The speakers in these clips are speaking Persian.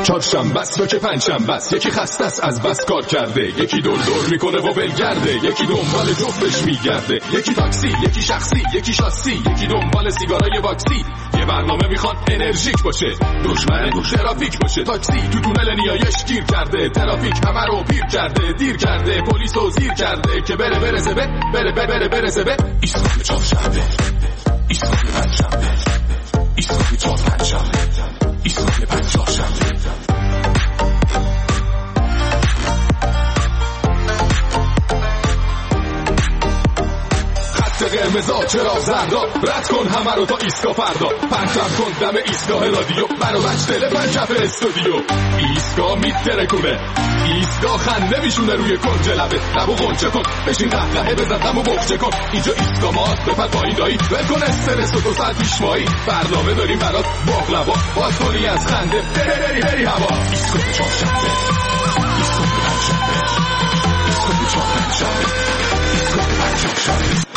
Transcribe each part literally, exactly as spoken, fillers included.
چهارشنبه است یا که پنجشنبه است، یکی خسته است از بس کار کرده، یکی دور دور میکنه و ولگرده، یکی دنبال جفتش میگرده، یکی تاکسی، یکی شخصی، یکی شاسی، یکی دنبال سیگارای واکسی. یه برنامه میخواد انرژیک باشه، دشمن دو ترافیک باشه. تاکسی تو تونل نیایش گیر کرده، ترافیک همه رو پیر کرده، دیر کرده، پلیس رو زیر کرده که بره برسه به بره بره بره برسه به ایستگاه چهارشنبه، ایستگاه پنجشنبه، ایستگاه چهار پنجشنبه، ایستگاه پنجشنبه. قرمزا چرا زردا، رد کن همه رو تا ایستگاه فردا، پرچم کن دم ایستگاه رادیو، برو بچ تلفن کف استودیو. ایستگاه میترکونه، ایستگاه خنده میشونه روی کنج لبه، لبو غنچه کن بشین قهقهه بزن دمو بخچه کن. اینجا ایستگاه ماست بپر پایین دایی، ول کن استرس و دو ساعت پیشمایی، برنامه داریم برات باقلوا، باز کنی از خنده بری بری بری هوا. ایستگاه چهارشنبه، ایستگاه پنجشنبه، ایستگاه چهار پنجشنبه، ایستگاه پنجشنبه.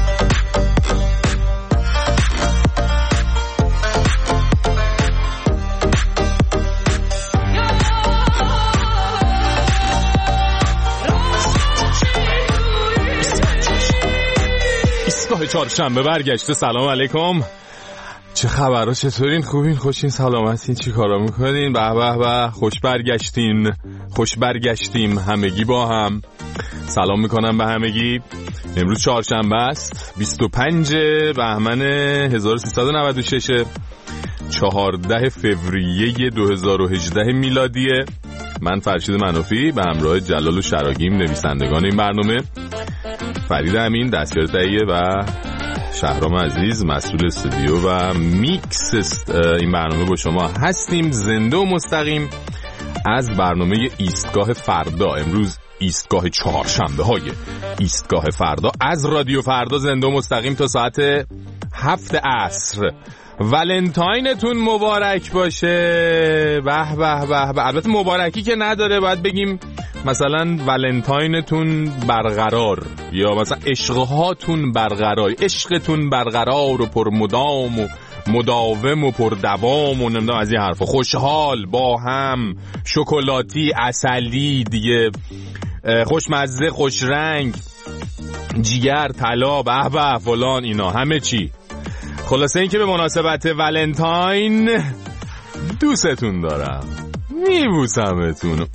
چهارشنبه برگشته. سلام علیکم، چه خبرها؟ چطورین؟ خوبین؟ خوشین؟ سلامتین؟ چی کارا میکنین؟ به به به، خوش برگشتین، خوش برگشتیم همگی با هم. سلام میکنم به همگی. امروز چهارشنبه است، بیست و پنج بهمن هزار و سیصد و نود و شش، چهارده فوریه دو هزار و هجده میلادیه. من فرشید منافی به همراه جلال و شراگیم نویسندگان این برنامه، فرید امین دستیار تهیه و شهرام عزیز مسئول استودیو و میکس این برنامه با شما هستیم، زنده و مستقیم از برنامه ایستگاه فردا. امروز ایستگاه چهارشنبه های ایستگاه فردا از رادیو فردا، زنده و مستقیم تا ساعت هفت عصر. ولنتاینتون مبارک باشه. به به به به. البته مبارکی که نداره، باید بگیم مثلا ولنتاینتون برقرار، یا مثلا عشقهاتون برقرار، عشقتون برقرار و پرمدام و مداوم و پردوام و نمیدونم از این حرفا، خوشحال با هم، شکلاتی، عسلی دیگه، خوشمزه، خوش رنگ، جیگر، طلا، به به فلان، اینا همه چی. خلاصه این که به مناسبت ولنتاین دوستتون دارم، میبوسمتون،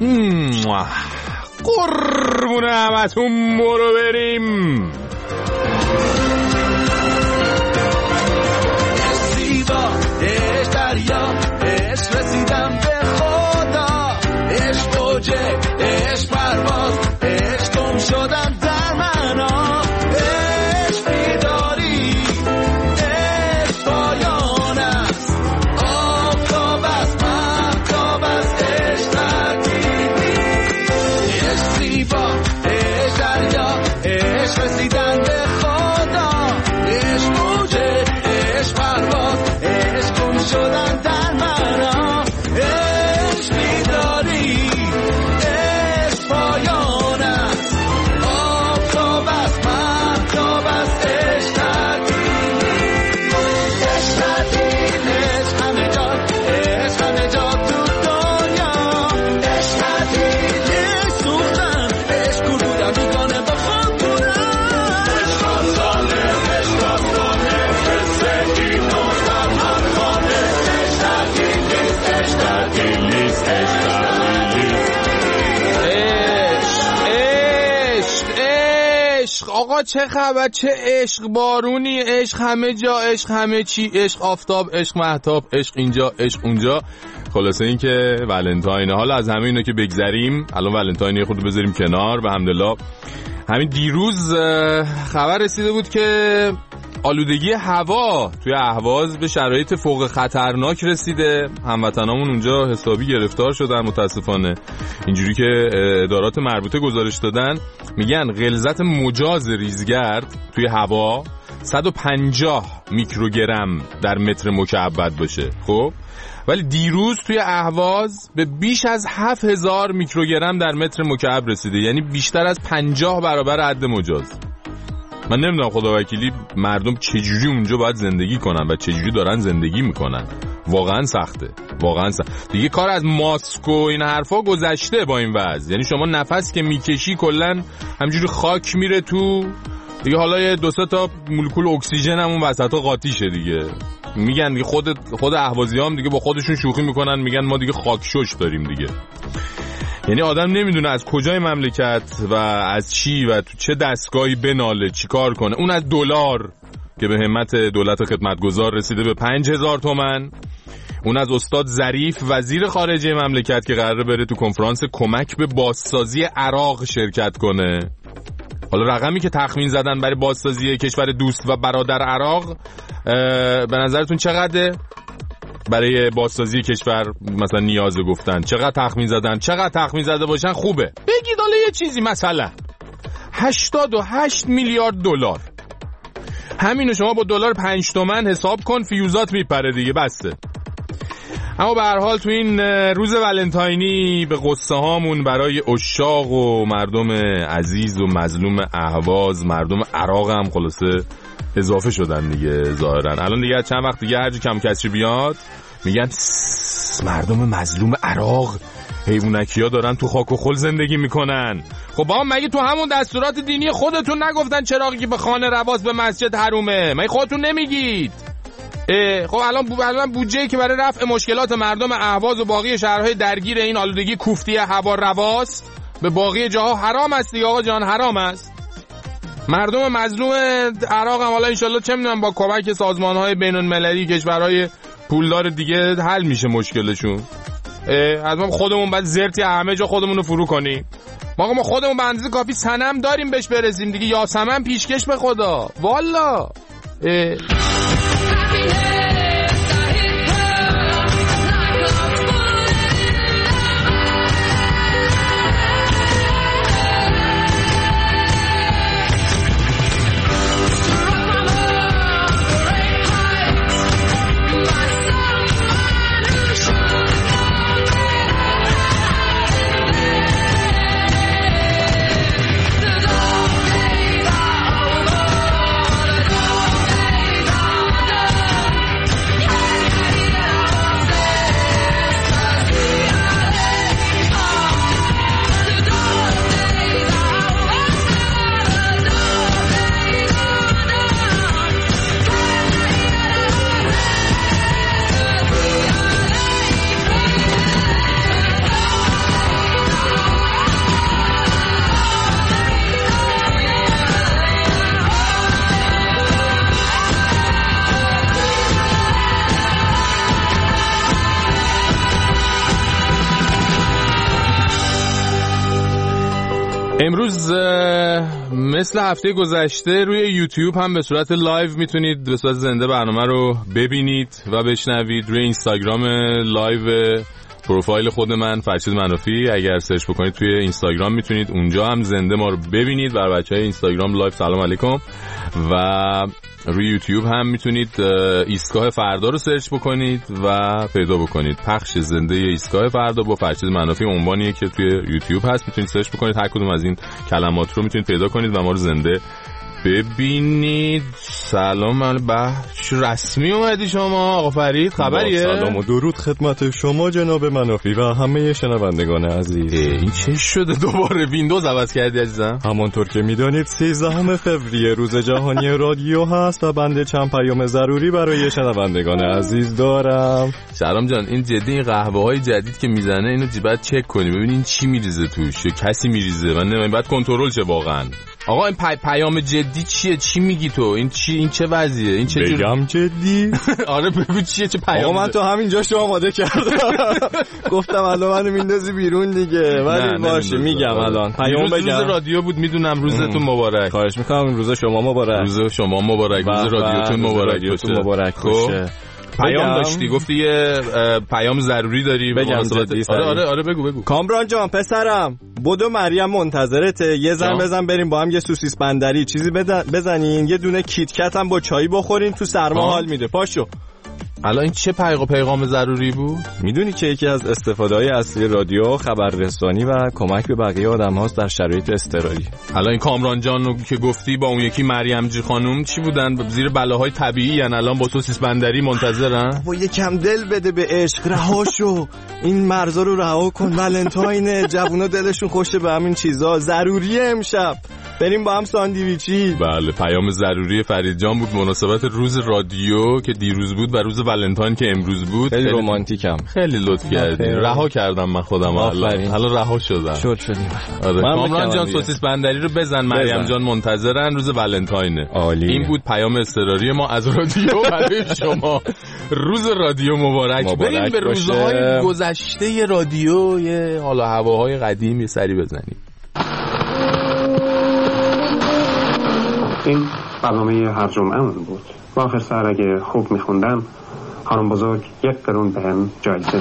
قربون همتون برو بریم. زیبا عشق دریا، عشق رسیدم به خدا، عشق اوجه، عشق پرواز، عشق گم شدم در منا، عشق بیداری، عشق پایان است، آفتاب است، مهتاب است، عشق ترکیبی، عشق زیبا، عشق دریا، عشق رسیدن به خدا، عشق اوجه، عشق پرواز، عشق گم شدن در منا، عشق بیداری، عشق پایان است، آفتاب است، مهتاب است، عشق ترکیبی، عشق ترکیبی، عشق همه جا، عشق همه جا تو دنیا، عشق ترکیبی، عشق سوختن، عشق گلودم میکنه با خود بودن، عشق آسانه، عشق آسانه، زندگی نوزم هم خانه، عشق ترکیبی، عشق ترکیبی، عشق ترکیبی، عشق عشق. آقا چه خبر؟ چه عشق بارونی، عشق همه جا، عشق همه چی، عشق آفتاب، عشق مهتاب، عشق اینجا، عشق اونجا. خلاصه این که ولنتاینه. حالا از همه اینا که بگذریم، الان ولنتاینه خود بذاریم کنار. به حمدالله همین دیروز خبر رسیده بود که آلودگی هوا توی اهواز به شرایط فوق خطرناک رسیده. هموطنامون اونجا حسابی گرفتار شدن متاسفانه. اینجوری که ادارات مربوطه گزارش دادن، میگن غلظت مجاز ریزگرد توی هوا صد و پنجاه میکروگرم در متر مکعب باشه. خب ولی دیروز توی اهواز به بیش از هفت هزار میکروگرم در متر مکعب رسیده، یعنی بیشتر از پنجاه برابر حد مجاز. من نمیدونم خداوکیلی مردم چجوری اونجا باید زندگی کنن و چجوری دارن زندگی میکنن. واقعا سخته. واقعا دیگه کار از ماسک و این حرفا گذشته با این وضع. یعنی شما نفس که میکشی کلا همینجوری خاک میره تو دیگه، حالا یه دو سه تا مولکول اکسیژن هم اون وسطا قاطیشه دیگه. میگن دیگه خود خود اهوازیام دیگه با خودشون شوخی میکنن، میگن ما دیگه خاکشش داریم دیگه. یعنی آدم نمیدونه از کجای مملکت و از چی و تو چه دستگاهی بناله چی کار کنه. اون از دلار که به همت دولت خدمتگزار رسیده به پنج هزار تومن، اون از استاد ظریف وزیر خارجه مملکت که قراره بره تو کنفرانس کمک به بازسازی عراق شرکت کنه. حالا رقمی که تخمین زدن برای بازسازی کشور دوست و برادر عراق به نظرتون چقدره؟ برای بازسازی کشور مثلا نیازه گفتن چقدر تخمین زدن؟ چقدر تخمین زده باشن خوبه؟ بگید حالا یه چیزی، مثلا هشتاد و هشت میلیارد دلار. همینو شما با دلار پنج تومن حساب کن، فیوزات میپره دیگه، بسته. اما به هر حال تو این روز ولنتاینی به قصه هامون برای عشاق و مردم عزیز و مظلوم اهواز، مردم عراق هم خلاصه اضافه شدن دیگه ظاهرا. الان دیگه چند وقت دیگه هرچی کم کسی بیاد میگن مردم مظلوم عراق حیوانکیا دارن تو خاک و خل زندگی میکنن. خب با مگه تو همون دستورات دینی خودتون نگفتن چراغی که به خانه رواز به مسجد حرومه؟ مگه خودتون نمیگید؟ خب الان الان بودجه‌ای که برای رفع مشکلات مردم اهواز و باقی شهرهای درگیر این آلودگی کوفتی هوا رواست به باقی جاها حرام است دیگه آقا جان، حرام است. مردم مظلوم عراق هم حالا انشالله چه میدونم با کمک سازمان‌های بین‌المللی کشورهای پولدار دیگه حل میشه مشکلشون. از ما خودمون بعد زرتی همه جا خودمون رو فرو کنیم. ما ما خودمون به اندازه کافی صنم داریم بهش برسیم دیگه، یاسمن پیشکش به خدا والا. امروز مثل هفته گذشته روی یوتیوب هم به صورت لایو میتونید به صورت زنده برنامه رو ببینید و بشنوید. روی اینستاگرام لایو پروفایل خود من فرشید منافی اگر سرچ بکنید توی اینستاگرام میتونید اونجا هم زنده ما رو ببینید. برای بچهای اینستاگرام لایو سلام علیکم. و روی یوتیوب هم میتونید ایستگاه فردا رو سرچ بکنید و پیدا بکنید. پخش زنده ایستگاه فردا با فرشید منافی عنوانیه که توی یوتیوب هست، میتونید سرچ بکنید، هر کدوم از این کلمات رو میتونید پیدا کنید و ما رو زنده ببینید. سلام علیکم. بخش رسمی اومدی شما آقا فرید، خبریه؟ سلام و درود خدمت شما جناب منافی و همه شنوندگان عزیز. این چه شده دوباره ویندوز عوض کردی عزیزم؟ همانطور که میدانید سیزدهم فوریه روز جهانی رادیو هست و بنده چند پیام ضروری برای شنوندگان عزیز دارم. سلام جان، این جدی این قهوه های جدید که میزنه اینو باید چک کنی ببینین چی میریزه توش، کسی میریزه، من نمیدونم، باید کنترل شه واقعا. آقا این پی پیام جدی چیه؟ چی میگی تو؟ این چی؟ این چه وضعیه؟ این چه جور؟ بگم جدی؟ آره بگو چیه، چه پیام؟ آقا من تو همین جاشو آماده کردم. گفتم الان منو میندازی بیرون دیگه. ولی باشه میگم الان. پیام بگم. روز رادیو بود، میدونم روزتون مبارک. خواهش میکنم روز شما مبارک. روز شما مبارک. روز رادیوتون مبارک. رادیوتون مبارک باشه. پیام داشتی گفتی یه پیام ضروری داری بگم جدی. آره آره آره بگو بگو. کامران جان پسرم بدو مریم منتظرته، یه زن بزن بریم با هم یه سوسیس بندری چیزی بزنین، یه دونه کیت کت هم با چای بخورین، تو سرما حال میده. پاشو الان این چه پیغام پیغام ضروری بود؟ میدونی که یکی از استفاده‌های اصلی رادیو خبررسانی و کمک به بقیه آدم‌هاست در شرایط اضطراری. الان این کامران جان رو که گفتی با اون یکی مریم جی خانم چی بودن؟ زیر بلاهای طبیعی ان الان با سوسیس بندری منتظرن؟ و یکم دل بده به عشق، رهاشو. این مرزا رو رها کن، ولنتاینه، جوونا دلشون خوشه به همین چیزا، ضروریه امشب بریم با هم ساندویچی. بله، پیام ضروری فرید جان بود مناسبت روز رادیو که دیروز بود و روز ولنتاین که امروز بود. خیلی رمانتیکم. خیلی لطف کردی. رها کردم من خودم الان. حالا رها شدم. شد شدیم. آره. کامران جان سوسیس بندری رو بزن، مریم جان منتظرن، روز ولنتاینه. عالی. این بود پیام اضطراری ما از رادیو برای شما. روز رادیو مبارک. مبارک بریم به روزهای گذشته رادیو، یه حالا هواهای قدیم یه سری بزنیم. این برنامه هر جمعه بود و آخر سر اگه خوب میخوندم خانم بزرگ یک قرون به هم جایزه.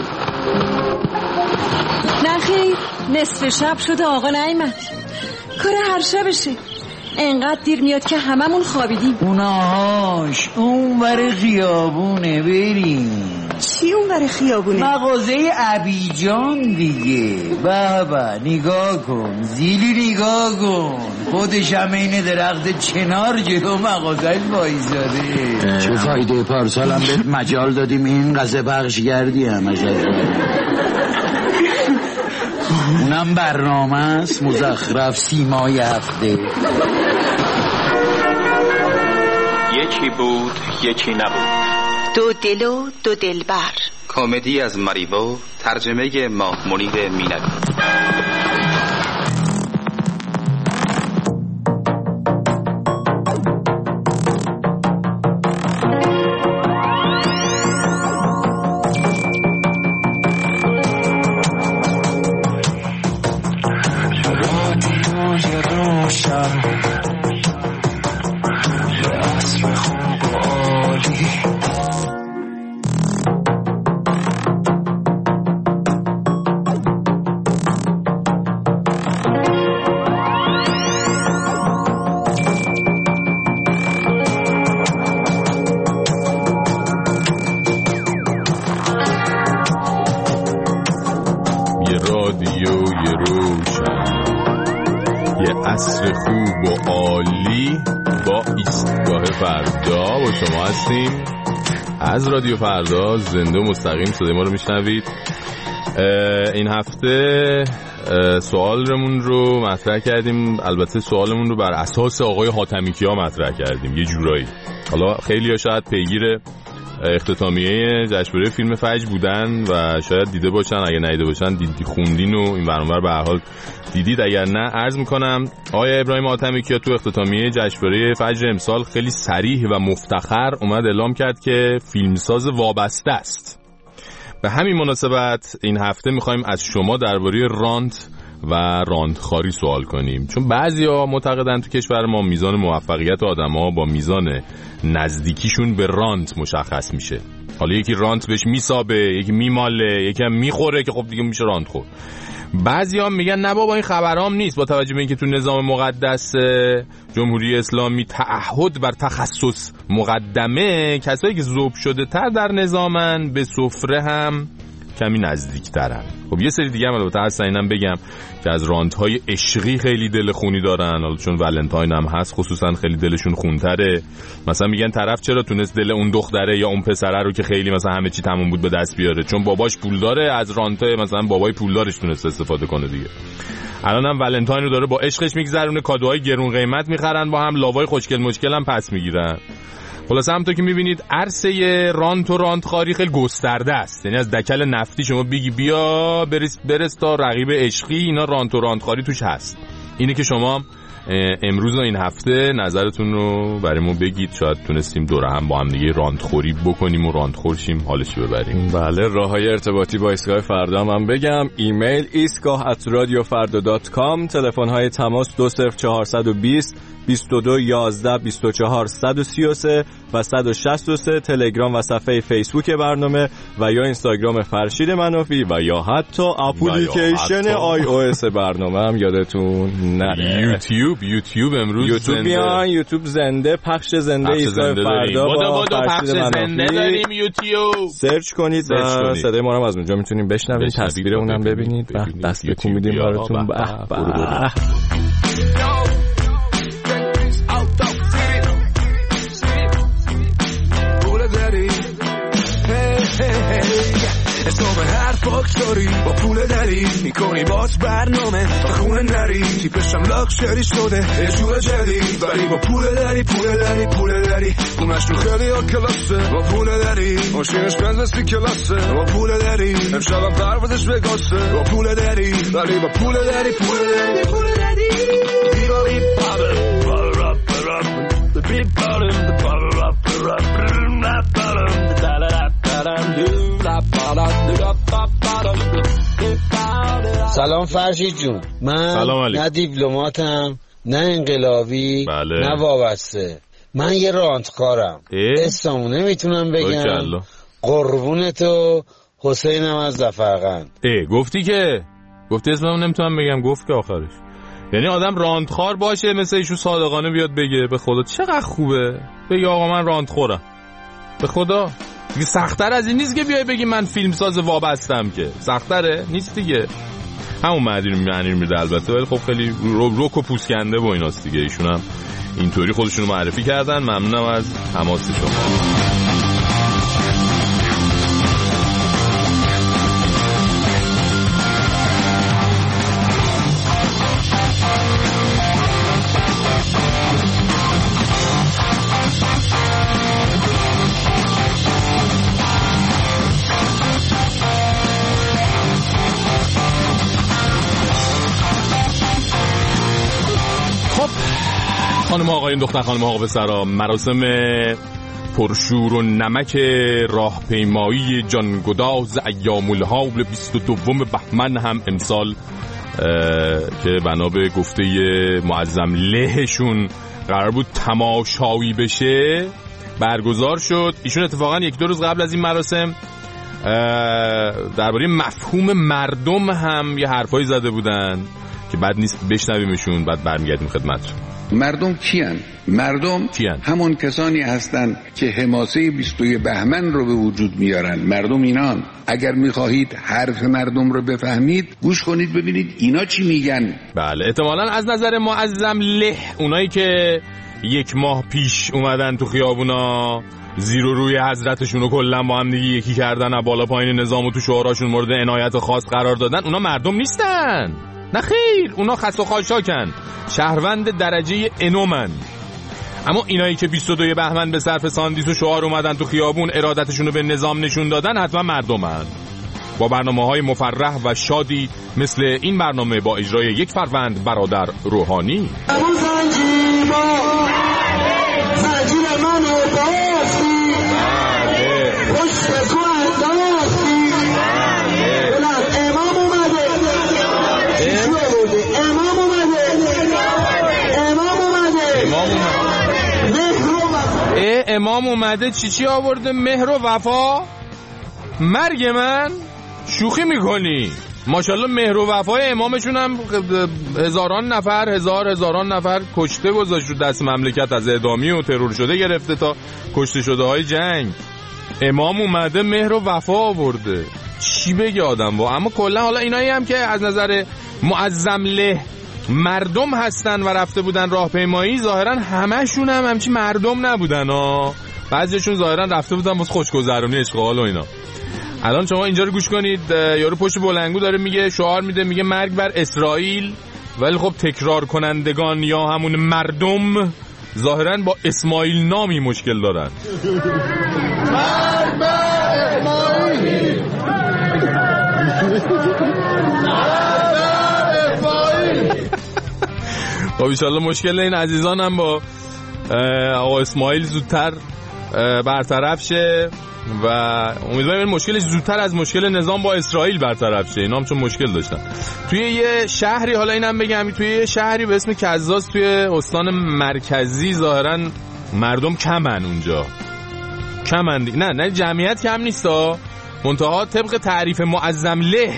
نخیر، نصف شب شده آقا نیامد. کار هر شبشه. انقدر دیر میاد که هممون خوابیدیم. اوناهاش اون ور خیابونه، بریم. چی اون ور خیابونه؟ مغازه عبیجان دیگه. بابا نگاه کن، زیلی نگاه کن، خودش هم این درخت چنار جلو مغازه وایزاده. چه فایده پارسالم بهت مجال دادیم این قضا بخش گردی هم از اونم برنامه است مزخرف سیمای هفته. یکی بود یکی نبود، دو دل و دو دلبر. کمدی از ماریبو، ترجمه ماه منیر مینوی. عصر خوب و عالی با ایستگاه فردا با شما هستیم. از رادیو فردا زنده و مستقیم صدای ما رو میشنوید. این هفته سوالمون رو مطرح کردیم، البته سوالمون رو بر اساس آقای حاتمیکیا مطرح کردیم یه جورایی. حالا خیلی ها شاید پیگیر اختتامیه جشنواره فیلم فجر بودن و شاید دیده باشن، اگه ندیده باشن دیدی خوندین و این برنامه به هر حال دیدید، اگر نه عرض میکنم آقای ابراهیم حاتمیکیا تو اختتامیه جشنواره فجر امسال خیلی صریح و مفتخر اومد اعلام کرد که فیلمساز وابسته است. به همین مناسبت این هفته میخوایم از شما درباره رانت و راندخاری سوال کنیم، چون بعضیا معتقدن تو کشور ما میزان موفقیت آدما با میزان نزدیکیشون به رانت مشخص میشه. حالا یکی رانت بهش میسابه، یکی میماله، یکی هم میخوره که خب دیگه میشه رانت خور. بعضیا میگن نه بابا این خبرام نیست، با توجه به اینکه تو نظام مقدس جمهوری اسلامی تعهد بر تخصص مقدمه، کسایی که ذوب شده تر در نظامن به سفره هم کمی نزدیک ترن. خب یه سری دیگه هم البته هستن، اینم بگم که از رانت‌های عشقی خیلی دل خونی دارن، حالا چون ولنتاین هم هست خصوصا خیلی دلشون خونتره. مثلا میگن طرف چرا تونست دل اون دختره یا اون پسره رو که خیلی مثلا همه چی تموم بود به دست بیاره، چون باباش پول داره، از رانته مثلا بابای پولدارش تونست استفاده کنه دیگه. الان هم ولنتاین رو داره با عشقش میگذرونه، کادوهای گرون قیمت میخرن با هم، لاوای خوشگل مشکل هم پس میگیرن. خلاصه همونطور که میبینید عرصه رانت و رانتخاری خیلی گسترده است، یعنی از دکل نفتی شما بگی بیا برس, برس تا رقیب عشقی، اینا رانت و رانتخاری توش هست. اینه که شما امروز و این هفته نظرتون رو برای ما بگید، شاید تونستیم دوره هم با هم دیگه رانتخوری بکنیم و رانتخور شیم، حالش ببریم. بله، راههای ارتباطی با ایستگاه فردا هم بگم، ایمیل ایستگاه ات رادیو فردا دات کام، تلفن های تماس دو صفر چهار دو صفر بیست بیست و دو یازده بیست و چهار صد و سی و سه و صد و شصت و سه تلگرام و صفحه فیسبوک برنامه و یا اینستاگرام فرشید منافی و یا حتی اپلیکیشن آی او اس برنامه هم یادتون نره. یوتیوب یوتیوب امروز یوتیوب بیان، یوتیوب زنده، پخش زنده ایستگاه فردا با فرشید منافی داریم. یوتیوب سرچ کنید و صدای ما رو از اونجا میتونید بشنوید، تصویر اونم ببینید و دست تکون میدیم براتون. به به حساب هر فاکتوری با پول داری میکنی باز برنامه تا خونه نری تیپشم لاکشری شده یه جور جدید ولی با پول داری پول داری پول داری خونش تو خیلی ها کلاسه با پول داری ماشینش بنزسی کلاسه با پول داری امشبم پروازش بگاسه با پول داری ولی با پول داری پول داری پول داری دیواری پاور پاور اپ پاور اپ the big bottom the power up power up that bottom the da da سلام فرشید جون، من نه دیپلماتم نه انقلابی بله. نه وابسته، من یه رانتکارم، اسممو نمیتونم بگم، قربونتو حسینم از زفرقند. ای گفتی که گفتی اسممو نمیتونم بگم، گفت که آخرش یعنی آدم راندخوار باشه مثل ایشون صادقانه بیاد بگه به خدا چقدر خوبه بگه آقا من راندخورم. به خدا دیگه سخت‌تر از این نیست که بیای بگی من فیلمساز وابستم، که سخت‌تره نیست دیگه. همون معنی معنی میده البته، ولی خب خیلی روک و پوسکنده با ایناست دیگه. ایشون هم اینطوری خودشونو معرفی کردن. ممنونم از حماس شما. خانم آقایون دختر خانم آقا پسرا، مراسم پرشور و نمک راهپیمایی جانگداز ایام الحول بیست و دوم بهمن هم امسال که بنا به گفته معظم لهشون قرار بود تماشایی بشه برگزار شد. ایشون اتفاقا یک دو روز قبل از این مراسم درباره مفهوم مردم هم یه حرفایی زده بودن که بد نیست بشنویمشون، بعد برمیگردیم خدمتتون. مردم کیان؟ مردم کیان؟ همون کسانی هستند که حماسه بیست و یک بهمن رو به وجود میارن. مردم اینان. اگر میخواهید حرف مردم رو بفهمید گوش کنید ببینید اینا چی میگن. بله احتمالاً از نظر معظم له اونایی که یک ماه پیش اومدن تو خیابونا زیر و روی حضرتشون رو کلا با هم دیگه یکی کردن و بالا پایین نظام و تو شعاراشون مورد عنایت خاص قرار دادن، اونا مردم نیستن. نه خیر، اونا خس و خاشاکن، شهروند درجه انومن. اما اینایی که بیست و دو بهمن به صرف ساندیس و شعار اومدن تو خیابون ارادتشون رو به نظام نشون دادن حتما مردمن. با برنامه‌های مفرح و شادی مثل این برنامه با اجرای یک فروند برادر روحانی. امام اومده چی چی آورده؟ مهر و وفا؟ مرگ من؟ شوخی میکنی؟ ماشاءالله مهر و وفای امامشون هم هزاران نفر هزار هزاران نفر کشته گذاشت رو دست مملکت، از اعدامی و ترور شده گرفته تا کشته شده های جنگ. امام اومده مهر و وفا آورده، چی بگه آدم با؟ اما کلا حالا اینایی هم که از نظر معظم له مردم هستن و رفته بودن راهپیمایی، ظاهرا همشون هم همچی مردم نبودن ها، بعضیشون ظاهرا رفته بودن واسه خوشگذرونی اشغال و اینا. الان شما اینجا رو گوش کنید، یارو پشت بلنگو داره میگه، شعار میده، میگه مرگ بر اسرائیل، ولی خب تکرار کنندگان یا همون مردم ظاهرا با اسماعیل نامی مشکل دارن. مرگ بر اسماعیل، خب انشالله مشکل این عزیزان هم با آقا اسماعیل زودتر برطرف شه و امیدوارم این مشکلش زودتر از مشکل نظام با اسرائیل برطرف شه. اینا هم چون مشکل داشتن توی یه شهری، حالا اینم بگم، توی یه شهری به اسم کزاز توی استان مرکزی ظاهرا مردم کمن اونجا، کمن دیگه. نه نه جمعیت کم نیستا، منتها طبق تعریف معظم له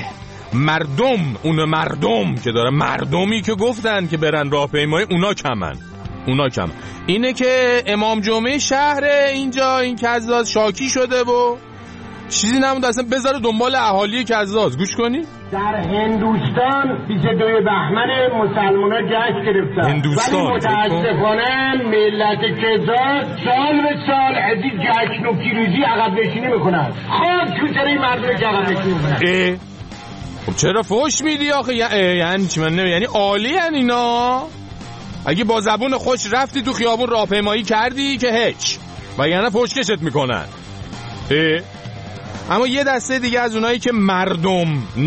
مردم، اون مردم که داره، مردمی که گفتن که برن راهپیمایی اونا کمن، اونا کم. اینه که امام جمعه شهر اینجا این کزاز شاکی شده و چیزی نمونده اصلا بذاره دنبال اهالی کزاز. گوش کنی در هندوستان بیست و دو بهمن مسلمان‌ها جشن گرفتن، هندوستان. ولی متاسفانه ملت کزاز سال به سال از این جشن و پیروزی عقب نشینی میکنن. خود تو سر این مردم که عقب نشینی میکنن. خب چرا فوش میدی آخه؟ یعنی چی؟ من نمی... یعنی عالی هن اینا. اگه با زبون خوش رفتی تو خیابون راهپیمایی کردی که هیچ، و یعنی فوشکشت میکنن. اه. اما یه دسته دیگه از اونایی که مردم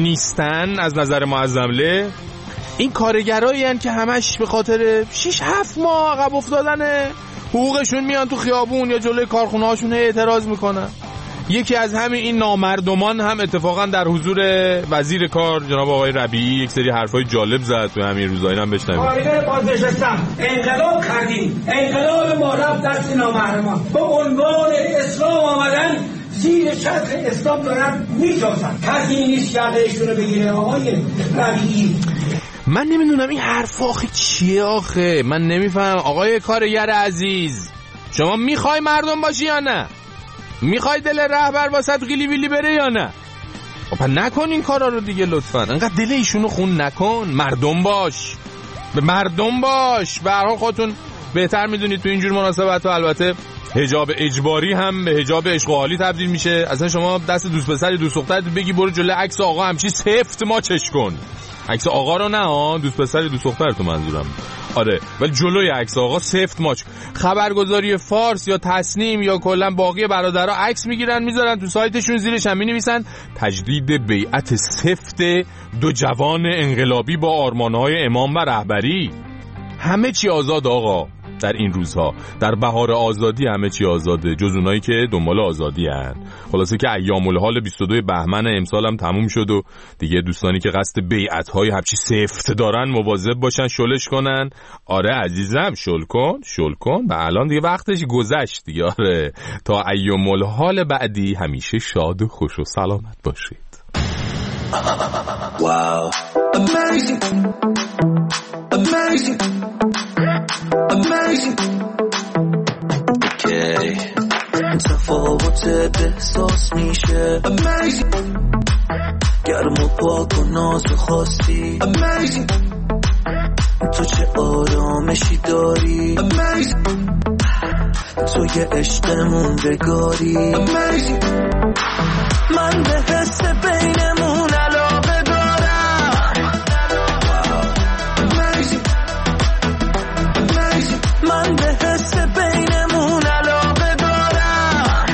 نیستن از نظر معظم له، این کارگرایی هن که همش به خاطر شش هفت ماه عقب افتادن حقوقشون میان تو خیابون یا جلوی کارخونه هاشون اعتراض میکنن. یکی از همین این نامردمان هم اتفاقا در حضور وزیر کار جناب آقای ربیعی یک سری حرفای جالب زد تو همین روزایی هم بشنوید. کارگر بازنشستم انقلاب کردیم، انقلاب ما رفت دست نامردمان، با عنوان اسلام آمدن زیر چتر اسلام دارن میجازن. کسی نیست یقهشون رو بگیره آقای ربیعی. من نمیدونم این حرف آخه چیه آخه، من نمیفهم. آقای کارگر عزیز، شما میخوای مردم باشی یا نه؟ میخوای دل رهبر واسط گیلی ویلی بره یا نه؟ خب نکن این کارا رو دیگه لطفاً. انقدر دل ایشونو خون نکن. مردم باش، به مردم باش. به هر حال خودتون بهتر میدونید تو اینجور مناسبت ها البته حجاب اجباری هم به حجاب عشق و حالی تبدیل میشه. اصلا شما دست دوست پسر دوست دخترت بگی برو جلوی عکس آقا همچی سفت ماچش کن. عکس آقا رو نه ها، دوست پسر دوست دختر تو منظورم. آره ولی جلوی عکس آقا سفت ماچ. خبرگزاری فارس یا تصنیم یا کلا باقی برادرها عکس میگیرن میذارن تو سایتشون، زیرش هم مینویسن تجدید بیعت سفت دو جوان انقلابی با آرمانهای امام و رهبری. همه چی آزاد آقا در این روزها، در بهار آزادی همه چی آزاده جز اونایی که دنبال آزادی هن. خلاصه که ایام الحال بیست و دو بهمن امسال هم تموم شد و دیگه دوستانی که قصد بیعت‌های همچی سفت دارن مواظب باشن شلش کنن. آره عزیزم شل کن شل کن و الان دیگه وقتش گذشت دیگه. آره تا ایام الحال بعدی همیشه شاد و خوش و سلامت باشید. Wow. Amazing. Amazing. Amazing. Okay. تفاوت احساس میشه. Amazing. گرم و پاک و ناز و خاصی. Amazing. تو چه آرامشی داری. Amazing. تو یه عشق موندگاری. Amazing. من به حس بینمون علاقه دارم. Amazing. Amazing. من به حس بینمون علاقه دارم.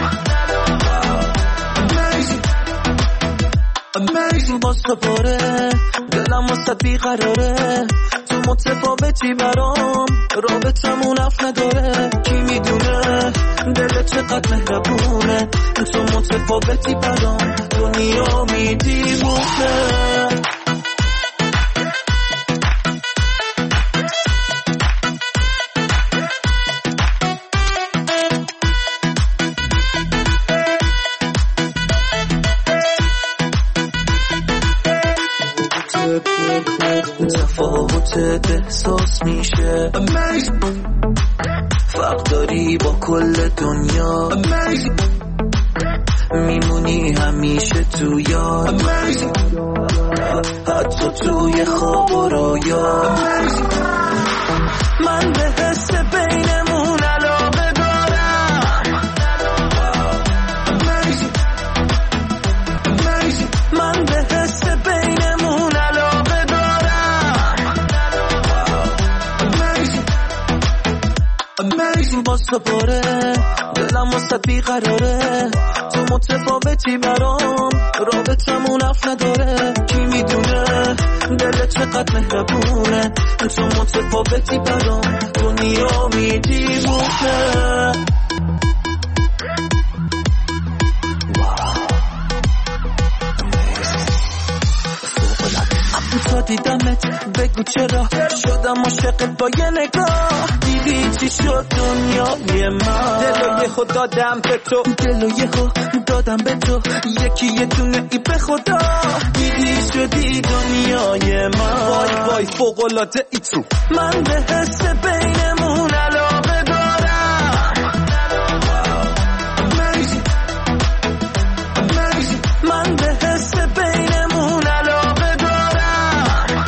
Amazing. Amazing. باز تو پاره دلم واسه بیقراره، تو متفاوتی برام رابطمون اف نداره. کی میدونه دل چقدر مهربونه، تو متفاوتی برام دنیا میدیونه. تفاوت احساس میشه. Amazing. فرق داری با کل دنیا. Amazing. میمونی همیشه تو یاد. Amazing. حتی توی خواب و رویا. Amazing. من به حس بینمون علاقه دارم. Amazing. Amazing. من به حس بینمون علاقه دارم. Amazing. Amazing. باز تو پاره دلم واسه بیقراره، تو متفاوتی برام رابطمون اف نداره. کی میدونه دل چقدر مهربونه، تو متفاوتی برام دنیا میدیونه. تا دیدمت بگو چرا شدم عاشقت با یه نگاه. دیدی چی شد دنیای من، دلو یه خود دادم به تو، دلو یه خود دادم به تو، یکی یه دونه ای به خدا. دیدی شدی دنیای من، وای وای فوق‌العاده ای تو. من به حس بینمون علاقه دارم، من به حس بینمون علاقه دارم.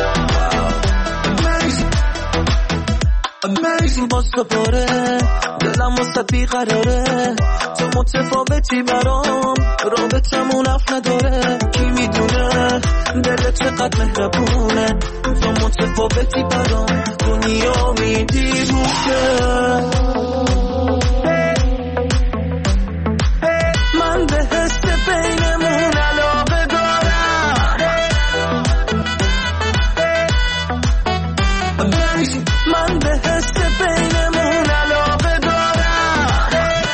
باز دوباره دلم واسه بیقراره، تو متفاوتی برام، رابطمون اف نداره. کی میدونه دل چقدر مهربونه، تو متفاوتی برام، دنیا میدی روشه. من به حس بینمون علاقه دارم، من به حس بینمون علاقه دارم.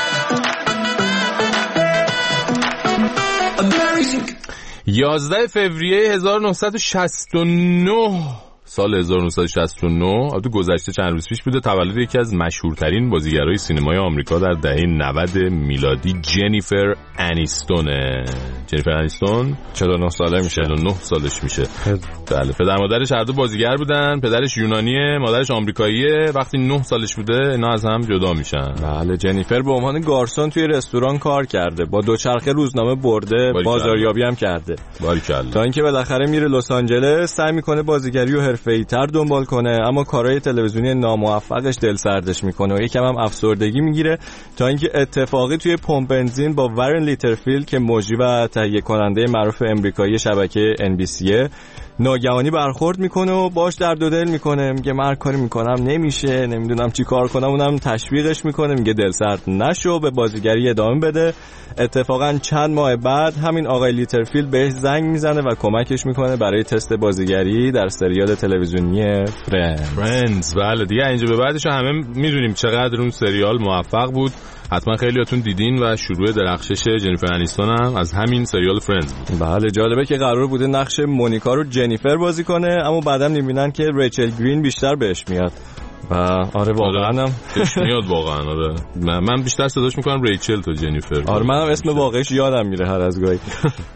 یازده فوریه هزار و نهصد و شصت و نه، سال هزار و نهصد و شصت و نه، البته گذشته چند روز پیش بوده، تولد یکی از مشهورترین بازیگرای سینمای آمریکا در دهه نود میلادی، جنیفر انیستونه. جنیفر انیستون چهل و نه ساله میشه، چهل و نه سالش میشه. بله، پدر مادرش هر دو بازیگر بودن، پدرش یونانیه، مادرش آمریکاییه. وقتی نه سالش بوده اینا از هم جدا میشن. بله، جنیفر به عنوان گارسون توی رستوران کار کرده، با دوچرخه روزنامه برده، بازاریابی هم کرده. باریکلا. تا اینکه بالاخره میره لس آنجلس، سعی میکنه بازیگری و حرفه‌ای‌تر دنبال کنه، اما کارهای تلویزیونی ناموفقش دلسردش میکنه و یکم هم افسردگی میگیره، تا اینکه اتفاقی توی پمپ بنزین با ورن لیترفیلد که مجری و تهیه کننده معروف امریکایی شبکه ان بی سی ناگهانی برخورد میکنه و باش درد و دل میکنه. میگه من کاری میکنم نمیشه، نمیدونم چی کار کنم. اونم تشویقش میکنه، میگه دلسرد نشو، به بازیگری ادامه بده. اتفاقا چند ماه بعد همین آقای لیترفیلد بهش زنگ میزنه و کمکش میکنه برای تست بازیگری در سریال تلویزیونی فرندز. فرندز بله دیگه، اینجا به بعدش همه میدونیم چقدر اون سریال موفق بود. حتما خیلیاتون دیدین و شروع درخشش جنیفر انیستون هم از همین سریال فرندز بود. بله، جالبه که قرار بوده نقش مونیکا رو جنیفر بازی کنه، اما بعدم میبینن که ریچل گرین بیشتر بهش میاد. و آره واقعا هم بهش میاد واقعا. آره من بیشتر صداش میکنم ریچل تو جنیفر. آره منم اسم واقعیش یادم میره هر از گاهی.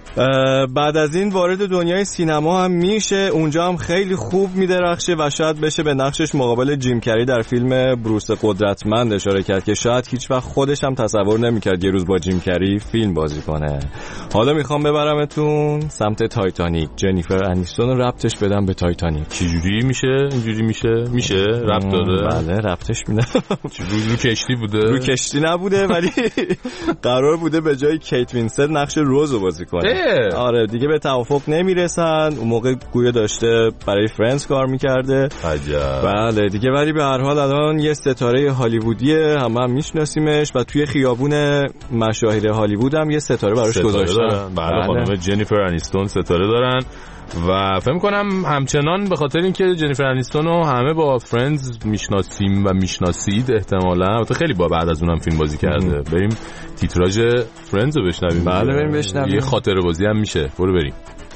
بعد از این وارد دنیای سینما هم میشه، اونجا هم خیلی خوب میدرخشه و شاید بشه به نقشش مقابل جیم کری در فیلم بروس قدرتمند اشاره کرد که شاید هیچ وقت خودش هم تصور نمیکرد یه روز با جیم کری فیلم بازی کنه. حالا میخوام ببرمتون سمت تایتانیک. جنیفر انیستون رو ربطش بدم به تایتانیک. چجوری میشه؟ اینجوری میشه؟ میشه؟ ربط داره؟ بله ربطش میدم. رو کشتی بوده؟ رو کشتی نبوده، ولی قرار بوده به جای کیت وینسلت نقش روز رو بازی کنه. آره دیگه به توافق نمیرسن. اون موقع گویا داشته برای فرندز کار میکرده. عجب. بله دیگه، ولی به هر حال الان یه ستاره هالیوودیه، همه هم میشناسیمش و توی خیابون مشاهیر هالیوود هم یه ستاره براش گذاشتن. بله خانم جنیفر انیستون ستاره دارن و فهم کنم همچنان به خاطر اینکه جنیفر انیستون رو همه با فرندز میشناسیم و میشناسید احتمالاً، البته خیلی با بعد از اونم فیلم بازی کرده. بریم تیتراژ فرندز رو بشنویم. بله بریم بشنویم. یه خاطره بازی هم میشه. برو بریم.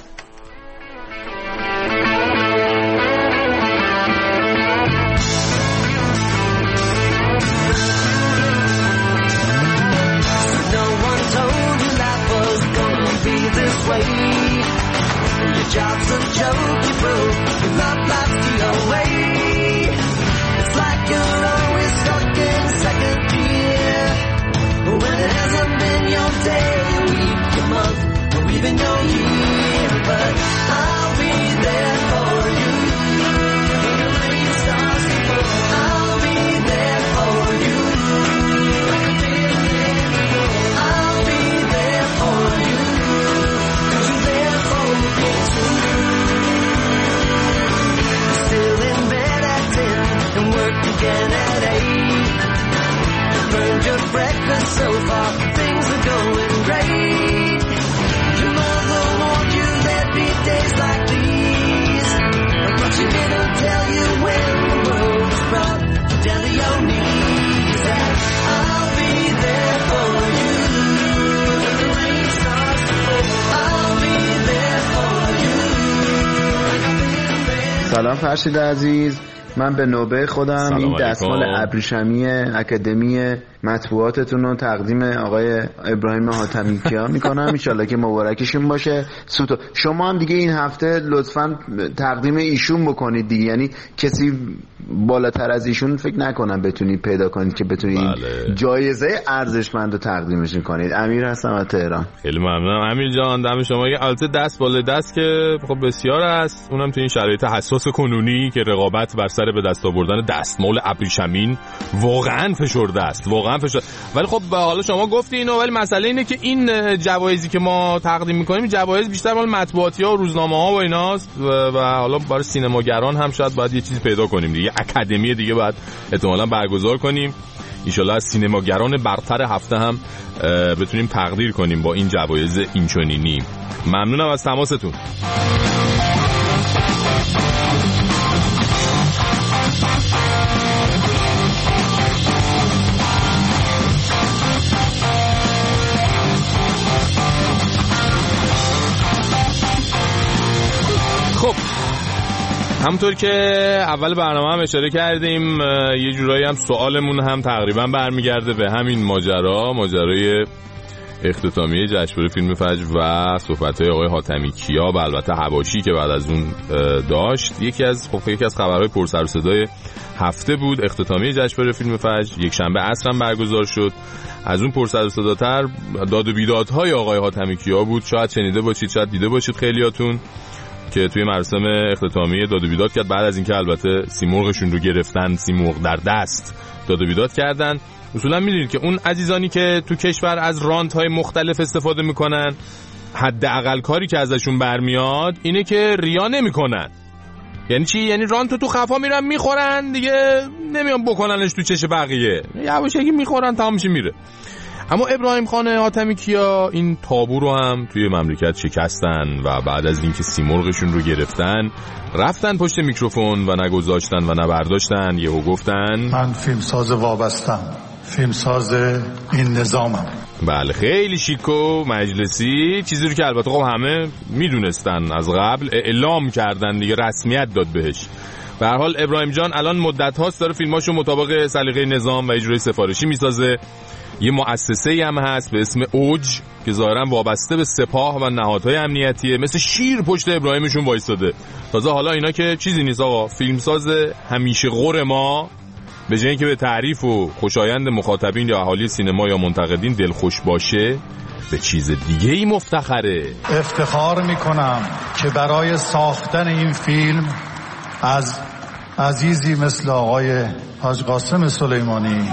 Job's a joke you broke, your love life's the away. It's like you're always stuck in second gear, when it hasn't been your day, your week, your month, or even your year. But I'll be there for you, when the rain starts to fall. I'll be there for you, I can feel it in the room. I'll be there for you, 'cause you're there for me too. Still in bed at ten and work again at eight. Burned your breakfast so far, things are going great. Your mother سلام فرشید عزیز، من به نوبه خودم این دستمال ابریشمی اکادمی مطبوعاتتون رو تقدیم آقای ابراهیم حاتمیکیا میکنم. انشالله که مبارکشون باشه. سوتو شما هم دیگه این هفته لطفاً تقدیم ایشون بکنید دیگه، یعنی کسی بالاتر از ایشون فکر نکنم بتونید پیدا کنید که بتونید بله. جایزه ارزشمند رو تقدیمشون کنید. امیر هستم از تهران. خیلی ممنونم امیر جان، دم شما. یه البته دست بالا دست که خب بسیار است، اونم تو این شرایط حساس کنونی که رقابت بر سر به دست آوردن دستمال ابریشمین واقعا فشرده است، واقعا فشرده. ولی خب حالا شما گفتی اینو، ولی مسئله اینه که این جوایزی که ما تقدیم می‌کنیم جوایز بیشتر مال مطبوعاتی‌ها و روزنامه‌ها و ایناست و, و حالا برای سینماگران هم شاید باید یه چیزی پیدا کنیم دیگه، اکادمی دیگه باید احتمالاً برگزار کنیم. ان شاءالله از سینماگران برتر هفته هم بتونیم تقدیر کنیم با این جوایز اینچنینی. ممنونم از تماستون. خب همونطور که اول برنامه هم اشاره کردیم، یه جورایی هم سوالمون هم تقریبا برمیگرده به همین ماجرا، ماجرای اختتامیه جشنواره فیلم فجر و صحبت‌های آقای حاتمیکیا و البته حواشی که بعد از اون داشت. یکی از خب یکی از خبرهای پر سر و صدای هفته بود اختتامیه جشنواره فیلم فجر، یک شنبه عصر هم برگزار شد. از اون پر سر و صداتر داد و بیدادهای آقای حاتمیکیا بود. شاید شنیده باشید، شاید دیده باشید خیلیاتون که توی مراسم اختتامیه داد و بیداد کرد، بعد از اینکه البته سیمرغشون رو گرفتن، سیمرغ در دست داد و بیداد کردن. اصولا میدونید که اون عزیزانی که تو کشور از رانت‌های مختلف استفاده میکنن، حداقل کاری که ازشون برمیاد اینه که ریا نمیکنن. یعنی چی؟ یعنی رانتو تو خفا میرن میخورن دیگه، نمیان بکننش تو چش بقیه، یواشکی میخورن تمام میشه میره. اما ابراهیم خان حاتمیکیا این تابو رو هم توی مملکت شکستن و بعد از اینکه سیمرغشون رو گرفتن رفتن پشت میکروفون و نگذاشتن و نبرداشتن، یهو گفتن من فیلمساز وابستم، فیلمساز این نظامم. بله، خیلی شیک و مجلسی، چیزی رو که البته خب همه میدونستن از قبل، اعلام کردن دیگه، رسمیت داد بهش. به هر حال ابراهیم جان الان مدت هاست داره فیلماشو مطابق سلیقه نظام و اجرای سفارشی میسازه. یه مؤسسه‌ای هم هست به اسم اوج که ظاهراً وابسته به سپاه و نهادهای امنیتیه، مثل شیر پشت ابراهیمشون وایساده. تازه حالا اینا که چیزی نیست آقا، فیلمساز همیشه غور ما به جای اینکه به تعریف و خوشایند مخاطبین یا اهالی سینما یا منتقدین دلخوش باشه، به چیز دیگه ای مفتخره. افتخار میکنم که برای ساختن این فیلم از عزیزی مثل آقای حاج قاسم سلیمانی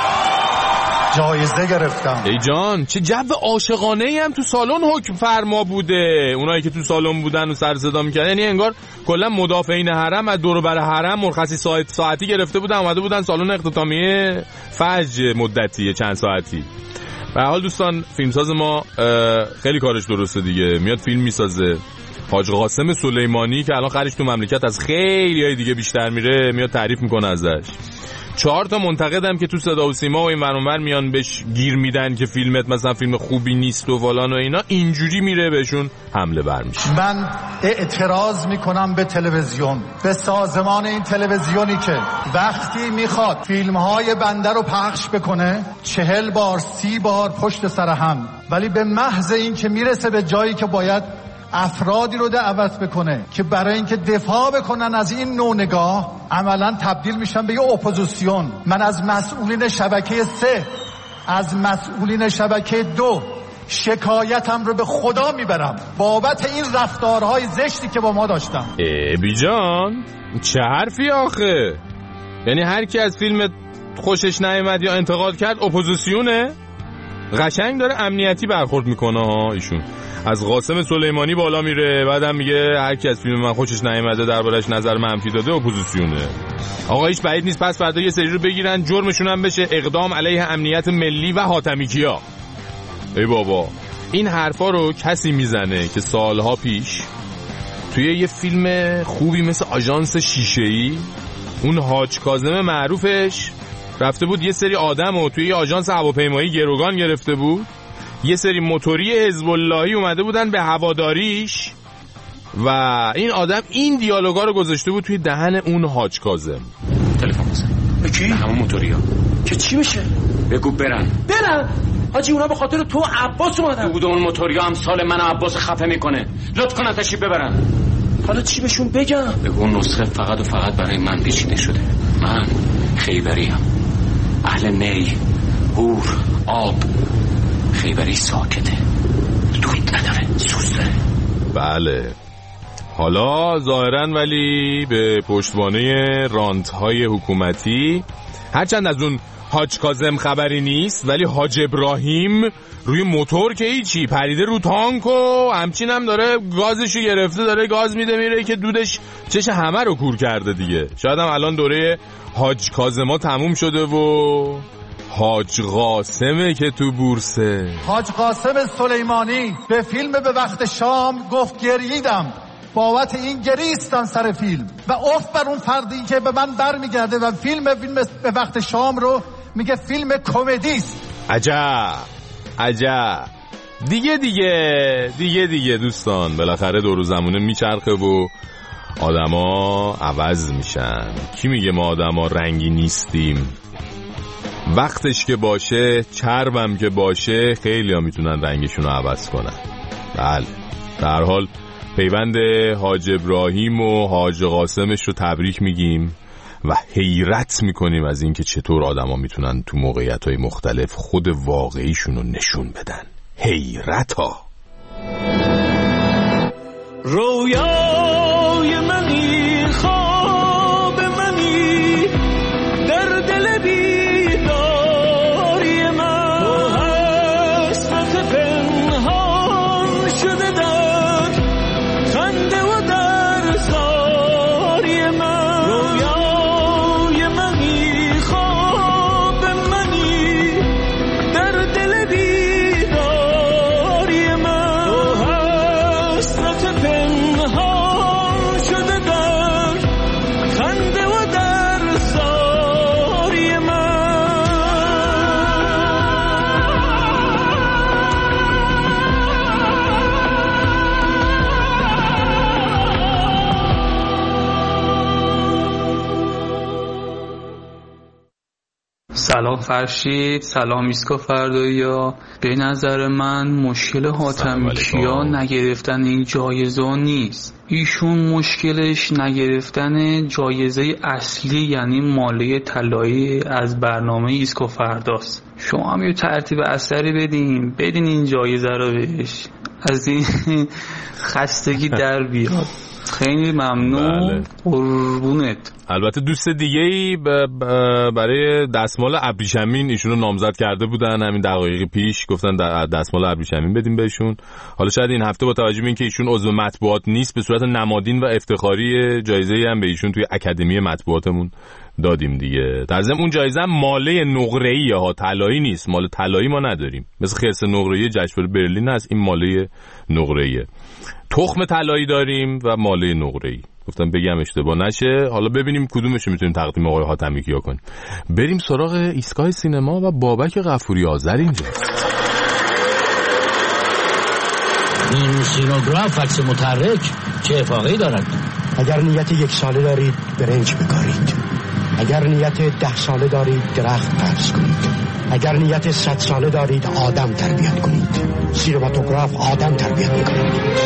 جایزه گرفتم. ای جان، چه جو عاشقانه‌ای هم تو سالن حکم فرما بوده. اونایی که تو سالن بودن و سر صدا می‌کردن، یعنی انگار کلا مدافعین حرم از دور و بر حرم مرخصی ساعت ساعتی گرفته بودن، اومده بودن سالن اختتامیه فجر مدتی چند ساعتی. به هر حال دوستان، فیلمساز ما خیلی کارش درسته دیگه، میاد فیلم میسازه. حاج قاسم سلیمانی که الان خرج تو مملکت از خیلیای دیگه بیشتر میره، میاد تعریف میکنه ازش. چهار تا منتقدم که تو صدا و سیما و این ور اونور میان بهش گیر میدن که فیلمت مثلا فیلم خوبی نیست و فلان و اینا، اینجوری میره بهشون حمله بر میشه. من اعتراض میکنم به تلویزیون، به سازمان این تلویزیونی که وقتی میخواد فیلمهای بنده رو پخش بکنه چهل بار سی بار پشت سر هم، ولی به محض این که میرسه به جایی که باید افرادی رو دعوت بکنه که برای اینکه دفاع بکنن از این نوع نگاه، عملا تبدیل میشن به یه اپوزیسیون. من از مسئولین شبکه سه، از مسئولین شبکه دو شکایتم رو به خدا میبرم بابت این رفتارهای زشتی که با ما داشتن. ای بی جان، چه حرفی آخه؟ یعنی هر کی از فیلم خوشش نیامد یا انتقاد کرد اپوزیسیونه؟ قشنگ داره امنیتی برخورد میکنه ها ایشون. از قاسم سلیمانی بالا میره، بعدم میگه هر کی از فیلم من خوشش نیامده دربارش نظر منفی داده اپوزیسیونه. آقا هیچ بعید نیست پس فردا یه سری رو بگیرن جرمشون هم بشه اقدام علیه امنیت ملی و حاتمیکیا. ای بابا، این حرفا رو کسی میزنه که سالها پیش توی یه فیلم خوبی مثل آژانس شیشه‌ای، اون حاج کاظم معروفش رفته بود یه سری آدم رو توی یه آژانس هواپیمایی گروگان گرفته بود، یه سری موتوری حزب اللهی اومده بودن به هواداریش، و این آدم این دیالوگا رو گذاشته بود توی دهن اون حاج کاظم. تلفن بزن. به کی؟ همون موتوریا. که چی بشه؟ بگو برن. برن. حاجی اونا به خاطر تو عباس اومدن. بود اون موتوریا امثال من عباس خفه میکنه. لطف کن تشریف ببرن. حالا چی بهشون بگم؟ بگو نسخه فقط و فقط برای من پیچیده شده. من خیبریم، اهل نی، هور، آب. خیبری ساکته، دود نداره، سوز داره. بله. حالا ظاهراً ولی به پشتوانه رانت‌های حکومتی هرچند از اون حاج کاظم خبری نیست، ولی حاج ابراهیم روی موتور که هیچی پریده رو تانک و همچین هم داره گازشو گرفته، داره گاز میده میره که دودش چش همه رو کور کرده دیگه. شاید هم الان دوره حاج کاظما تموم شده و حاج قاسمه که تو بورسه. حاج قاسم سلیمانی به فیلم به وقت شام گفت گرییدم، بابت این گریستم سر فیلم و اف بر اون فردی که به من برمیگرده و فیلم فیلم به وقت شام رو میگه فیلم کمدی است. عجب عجب. دیگه دیگه دیگه دیگه دوستان، بالاخره دور و زمونه میچرخه و آدما عوض میشن. کی میگه ما آدما رنگی نیستیم؟ وقتش که باشه، چربم که باشه، خیلی ها میتونن رنگشون رو عوض کنن. بله، در حال پیوند حاج ابراهیم و حاج قاسمش رو تبریک میگیم و حیرت میکنیم از اینکه چطور آدم ها میتونن تو موقعیت های مختلف خود واقعیشون رو نشون بدن. حیرت ها. رویای منی، خواب منی، در دل بیداری من، تو حسرت پنهان شده در خنده و در زاری من. رویای منی، خواب منی، در دل بیداری من، تو حسرت پنهان شده در خنده و در زاری من. سلام فرشید، سلام ایسکا فردایا. به نظر من مشکل حاتمی کیا نگرفتن این جایزه نیست، ایشون مشکلش نگرفتن جایزه اصلی یعنی ماله طلایی از برنامه ایسکا فرداست. شما هم یه ترتیب اثری بدین بدین این جایزه رو بهش، از این خستگی در بیاد. خیلی ممنون. قربونت. البته دوست دیگه‌ای برای دستمال ابریشمین ایشونو نامزد کرده بودن همین دقایق پیش، گفتن دستمال ابریشمین بدیم بهشون. حالا شاید این هفته با توجه به اینکه ایشون عضو مطبوعات نیست به صورت نمادین و افتخاری جایزه‌ای هم به ایشون توی اکادمی مطبوعاتمون دادیم دیگه. در ضمن اون جایزه هم ماله نقره‌ای ها، طلایی نیست. ماله طلایی ما نداریم، مثل خرس نقره‌ای جشنواره برلین هست، این ماله نقره‌ایه. تخم طلایی داریم و ماله نقره‌ای. گفتم بگم اشتباه نشه. حالا ببینیم کدومش رو میتونیم تقدیم آقای حاتمی کیا کنیم. بریم سراغ ایستگاه سینما و بابک غفوری آذر اینجا. این سینوگراف عکس متحرک چه افاقه‌ای دارد؟ اگر نیت یک ساله دارید برنج بکارید، اگر نیت ده ساله دارید درخت فرض کنید، اگر نیت صد ساله دارید آدم تربیت کنید. سینماتوگراف آدم تربیت میکنید.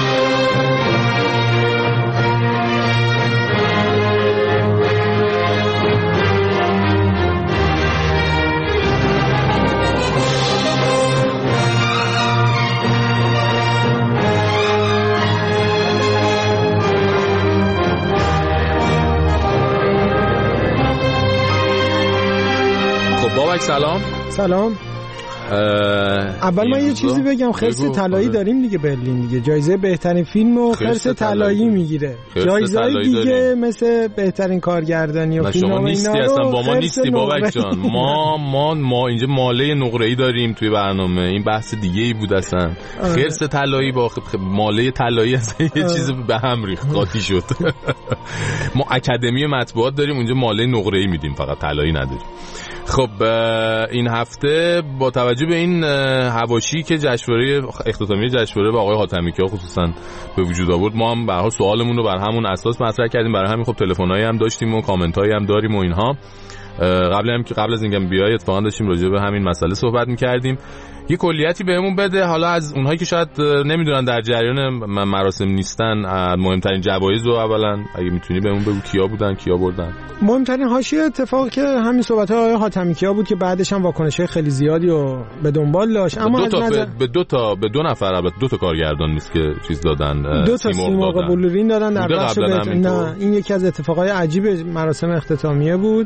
بابک سلام. سلام. اول من یه چیزی بگم، خرس طلایی داریم دیگه برلین دیگه، جایزه بهترین فیلم و خرس طلایی میگیره. جایزه دیگه داریم. مثل بهترین کارگردانی و فیلم شما نیستی اصلا با ما نیستی بابک جان. ما ما ما اینجا ماله نقره‌ای داریم توی برنامه، این بحث دیگه ای بود اصلا. خرس طلایی با ماله طلایی اصلا یه چیز به هم ریخت قاطی شد. ما اکادمی مطبوعات داریم اونجا ماله نقره‌ای میدیم، فقط طلایی نداریم. خب این هفته با توجه راجع به این حواشی که جشنواره اختتامیه جشنواره با آقای حاتمیکیا خصوصا به وجود آورد، ما هم به هر حال سوالمون رو بر همون اساس مطرح کردیم، برای همین خب تلفن‌هایی هم داشتیم و کامنت‌هایی هم داریم و اینها. قبل هم که قبل از اینکه بیای اتفاقا داشتیم راجع به همین مسئله صحبت می‌کردیم. یه کلیتی بهمون بده حالا از اونهایی که شاید نمیدونن در جریان مراسم نیستن، مهمترین جوایز رو اولا اگه میتونی بهمون بگو کیا بودن کیا بردن. مهمترین حاشیه اتفاق که همین صحبت‌های آقای حاتمیکیا بود که بعدش هم واکنش‌های خیلی زیادی رو به دنبال داشت، اما دو از نظر به دو تا به دو نفر البته دو تا کارگردان نیست که چیز دادن، دو تا سیمرغ بلورین دادن در بخش بهت... نه این یکی از اتفاقای عجیب مراسم اختتامیه بود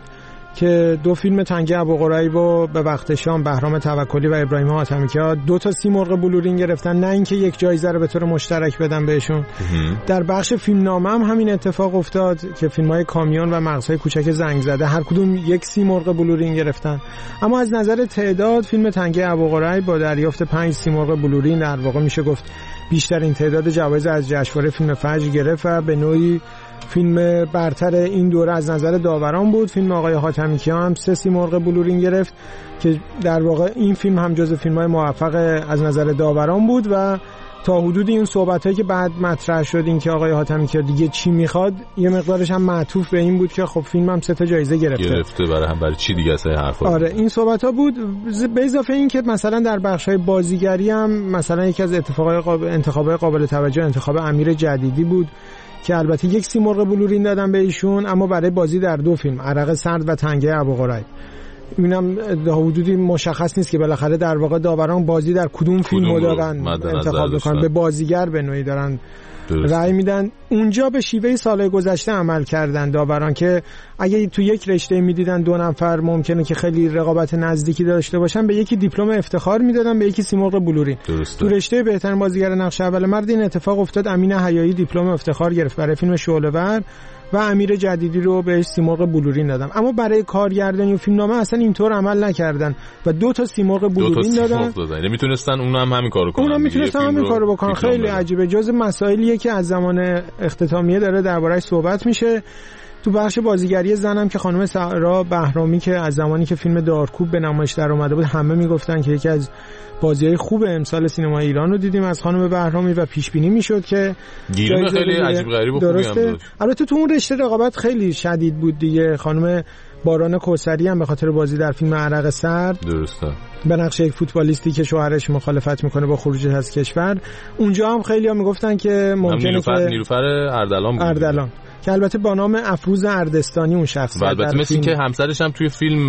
که دو فیلم تنگه ابوقریب و به وقت شام بهرام توکلی و ابراهیم حاتمیکیا دو تا سیمرغ بلورین گرفتن، نه اینکه یک جایزه رو به طور مشترک بدن بهشون. در بخش فیلمنامه هم همین اتفاق افتاد که فیلم‌های کامیون و مغزهای کوچک زنگ زده هر کدوم یک سیمرغ بلورین گرفتن، اما از نظر تعداد فیلم تنگه ابوقریب با دریافت پنج سیمرغ بلورین در واقع میشه گفت بیشترین تعداد جوایز از جشنواره فیلم فجر گرفت و به نوعی فیلم برتر این دوره از نظر داوران بود. فیلم آقای حاتمیکیا هم سه سیمرغ بلورین گرفت که در واقع این فیلم هم جز فیلم‌های موفق از نظر داوران بود و تا حدودی این صحبتایی که بعد مطرح شد این که آقای حاتمیکیا دیگه چی میخواد یه مقدارش هم معطوف به این بود که خب فیلمم سه تا جایزه گرفته گرفته برای هم برای چی دیگه اصلا حرفا. آره این صحبت‌ها بود، به اضافه این که مثلا در بخش‌های بازیگری هم مثلا یکی از اتفاقای قابل انتخابات قابل توجه انتخاب امیر جدیدی بود که البته یک سیمرغ بلورین دادن به ایشون، اما برای بازی در دو فیلم عرق سرد و تنگه ابوقریب. اینم حدودی مشخص نیست که بالاخره در واقع داوران بازی در کدوم فیلمو دارن انتخاب میکنن، به بازیگر به نوعی دارن رأی میدن. اونجا به شیوه سالهای گذشته عمل کردن داوران که اگه تو یک رشته میدیدن دو نفر ممکنه که خیلی رقابت نزدیکی داشته باشن، به یکی دیپلم افتخار میدادن به یکی سیمرغ بلورین. تو رشته بهترین بازیگر نقش اول مرد این اتفاق افتاد، امین حیایی دیپلم افتخار گرفت برای فیلم شعله‌ور و امیر جدیدی رو بهش سیمرغ بلورین دادم، اما برای کارگردانی و فیلمنامه اصلا اینطور عمل نکردن و دو تا سیمرغ بلورین دادن. یعنی میتونستن اونم هم همین کارو کنن. اونم میتونستن همین کارو بکنن. خیلی عجیبه، جز مسائلیه که از زمان اختتامیه داره درباره‌اش صحبت میشه. تو بخش بازیگری زنم که خانم سارا بهرامی که از زمانی که فیلم دارکوب به نمایش در اومده بود همه میگفتن که یکی از بازی‌های خوب امسال سینما ایران رو دیدیم از خانم بهرامی و پیش بینی میشد که گیریم خیلی عجیب غریب و خوبی هم داشت. البته تو اون رشته رقابت خیلی شدید بود دیگه. خانم باران کوثری هم به خاطر بازی در فیلم عرق سرد درسته به نقش یک فوتبالیستی که شوهرش مخالفت میکنه با خروجش از کشور، اونجا هم خیلی‌ها میگفتن که ممکنه نیلوفر، که نیلوفر اردلان بود اردلان که البته با نام افروز اردستانی اون شخص و البته مثل که همسرش هم توی فیلم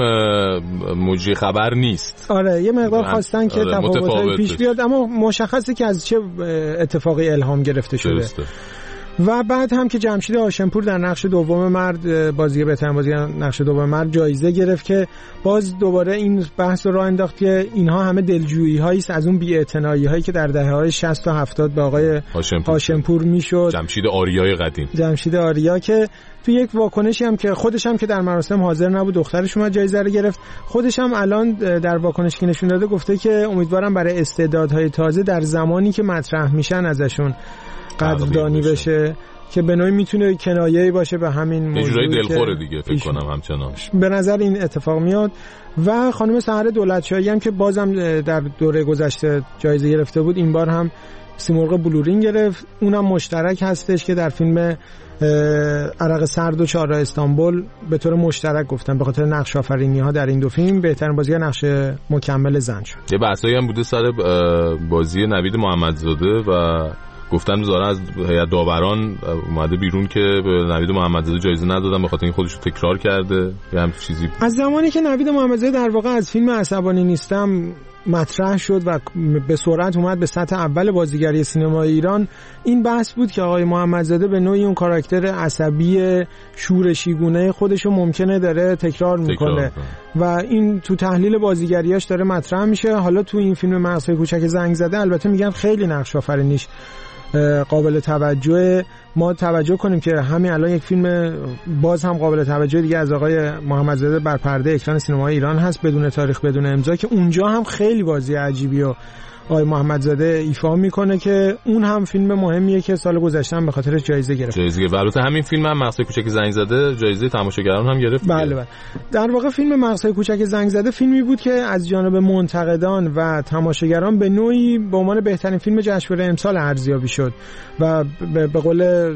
مجری خبر نیست. آره یه مقدار خواستن که آره تفاوت‌های پیش بیاد، اما مشخصه که از چه اتفاقی الهام گرفته شده. درسته. و بعد هم که جمشید هاشمپور در نقش دوم مرد بازیگر بهترین بازیگر نقش دوم مرد جایزه گرفت که باز دوباره این بحث رو راه انداخت که اینها همه دلجویی هایی است از اون بی‌اعتنایی هایی که در دهه‌های شصت و هفتاد به آقای هاشمپور, هاشمپور میشد. جمشید آریای قدیم جمشید آریا که تو یک واکنشی هم که خودش هم که در مراسم حاضر نبود، دخترش اومد جایزه رو گرفت، خودش هم الان در واکنشی که نشون داده گفته که امیدوارم برای استعدادهای تازه در زمانی که مطرح میشن ازشون قدردانی بشه. بشه که به نوعی میتونه کنایه‌ای باشه به همین موضوع. یه جورایی دلخوره دیگه فکر کنم همچنان. به نظر این اتفاق میاد. و خانم سحر دولتشاهی هم که بازم در دوره گذشته جایزه گرفته بود، این بار هم سیمرغ بلورین گرفت. اونم مشترک هستش که در فیلم عرق سرد و چهارراه استانبول به طور مشترک گفتن به خاطر نقش آفرینی‌ها در این دو فیلم بهترین بازیگر نقش مکمل زن شد. یه بحثایی هم بوده سر بازی نوید محمدزاده و گفتن زاره از هیئت داوران اومده بیرون که به نوید محمدزاده جایزه ندادن به خاطر این خودش رو تکرار کرده یا هم چیزی. از زمانی که نوید محمدزاده در واقع از فیلم عصبانی نیستم مطرح شد و به سرعت اومد به سطح اول بازیگری سینمای ایران، این بحث بود که آقای محمدزاده به نوعی اون کاراکتر عصبی شورشیگونه خودشو ممکنه داره تکرار میکنه و این تو تحلیل بازیگریاش داره مطرح میشه. حالا تو این فیلم مغزهای کوچک زنگ زده البته میگن خیلی نقش آفرینیش قابل توجه. ما توجه کنیم که همین الان یک فیلم باز هم قابل توجه دیگه از آقای محمدزاده بر پرده اکران سینمای ایران هست، بدون تاریخ بدون امضا، که اونجا هم خیلی بازی عجیبی و آقای محمدزاده ایفا میکنه که اون هم فیلم مهمیه که سال گذشته به خاطرش جایزه گرفت. جایزه گرفت. البته همین فیلم هم مغزهای کوچک زنگ زده جایزه تماشاگران هم گرفت. بله بله. در واقع فیلم مغزهای کوچک زنگ زده فیلمی بود که از جانب منتقدان و تماشاگران به نوعی به عنوان بهترین فیلم جشنواره امسال ارزیابی شد و به قول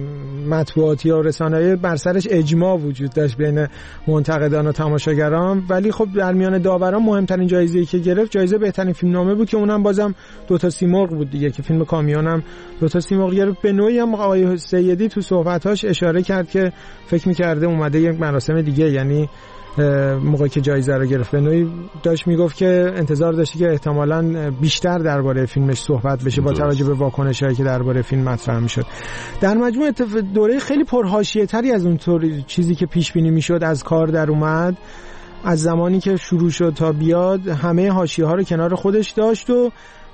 مطبوعاتی و رسانه‌ای بر سرش اجماع وجود داشت بین منتقدان و تماشاگران. ولی خب در میان داوران مهمترین جایزه‌ای که گرفت جایزه بهترین فیلمنامه بود که اونم بازم دو تا سیمرغ بود دیگه، که فیلم کامیون هم دو تا سیمرغ گرفت. به نوعی هم آقای سیدی تو صحبتاش اشاره کرد که فکر می‌کرده اومده یک مراسم دیگه، یعنی موقعی که جایزه رو گرفت به نوعی داشت میگفت که انتظار داشتی که احتمالاً بیشتر درباره فیلمش صحبت بشه با توجه به واکنش‌هایی که درباره فیلم مطرح می‌شد. در مجموع دوره خیلی پرحاشیه‌تری از اون طور چیزی که پیش بینی می‌شد از کار در اومد. از زمانی که شروع شد تا بیاد همه حاشیه‌ها رو کنار خودش داشت و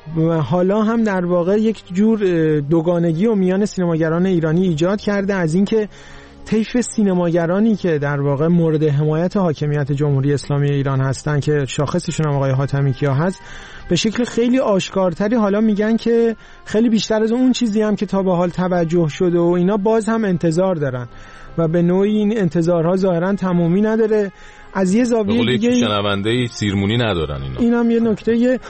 حالا هم در واقع یک جور دوگانگی و میان سینماگران ایرانی ایجاد کرده، از اینکه طیف سینماگرانی که در واقع مورد حمایت حاکمیت جمهوری اسلامی ایران هستن که شاخصشون هم آقای حاتمی‌کیا هست، به شکل خیلی آشکارتری حالا میگن که خیلی بیشتر از اون چیزی هم که تا به حال توجه شده و اینا باز هم انتظار دارن و به نوعی این انتظارها ظاهرا تمامی نداره. از یه زاویه دیگه شنونده سیرمونی ندارن اینا. اینم یه نکته.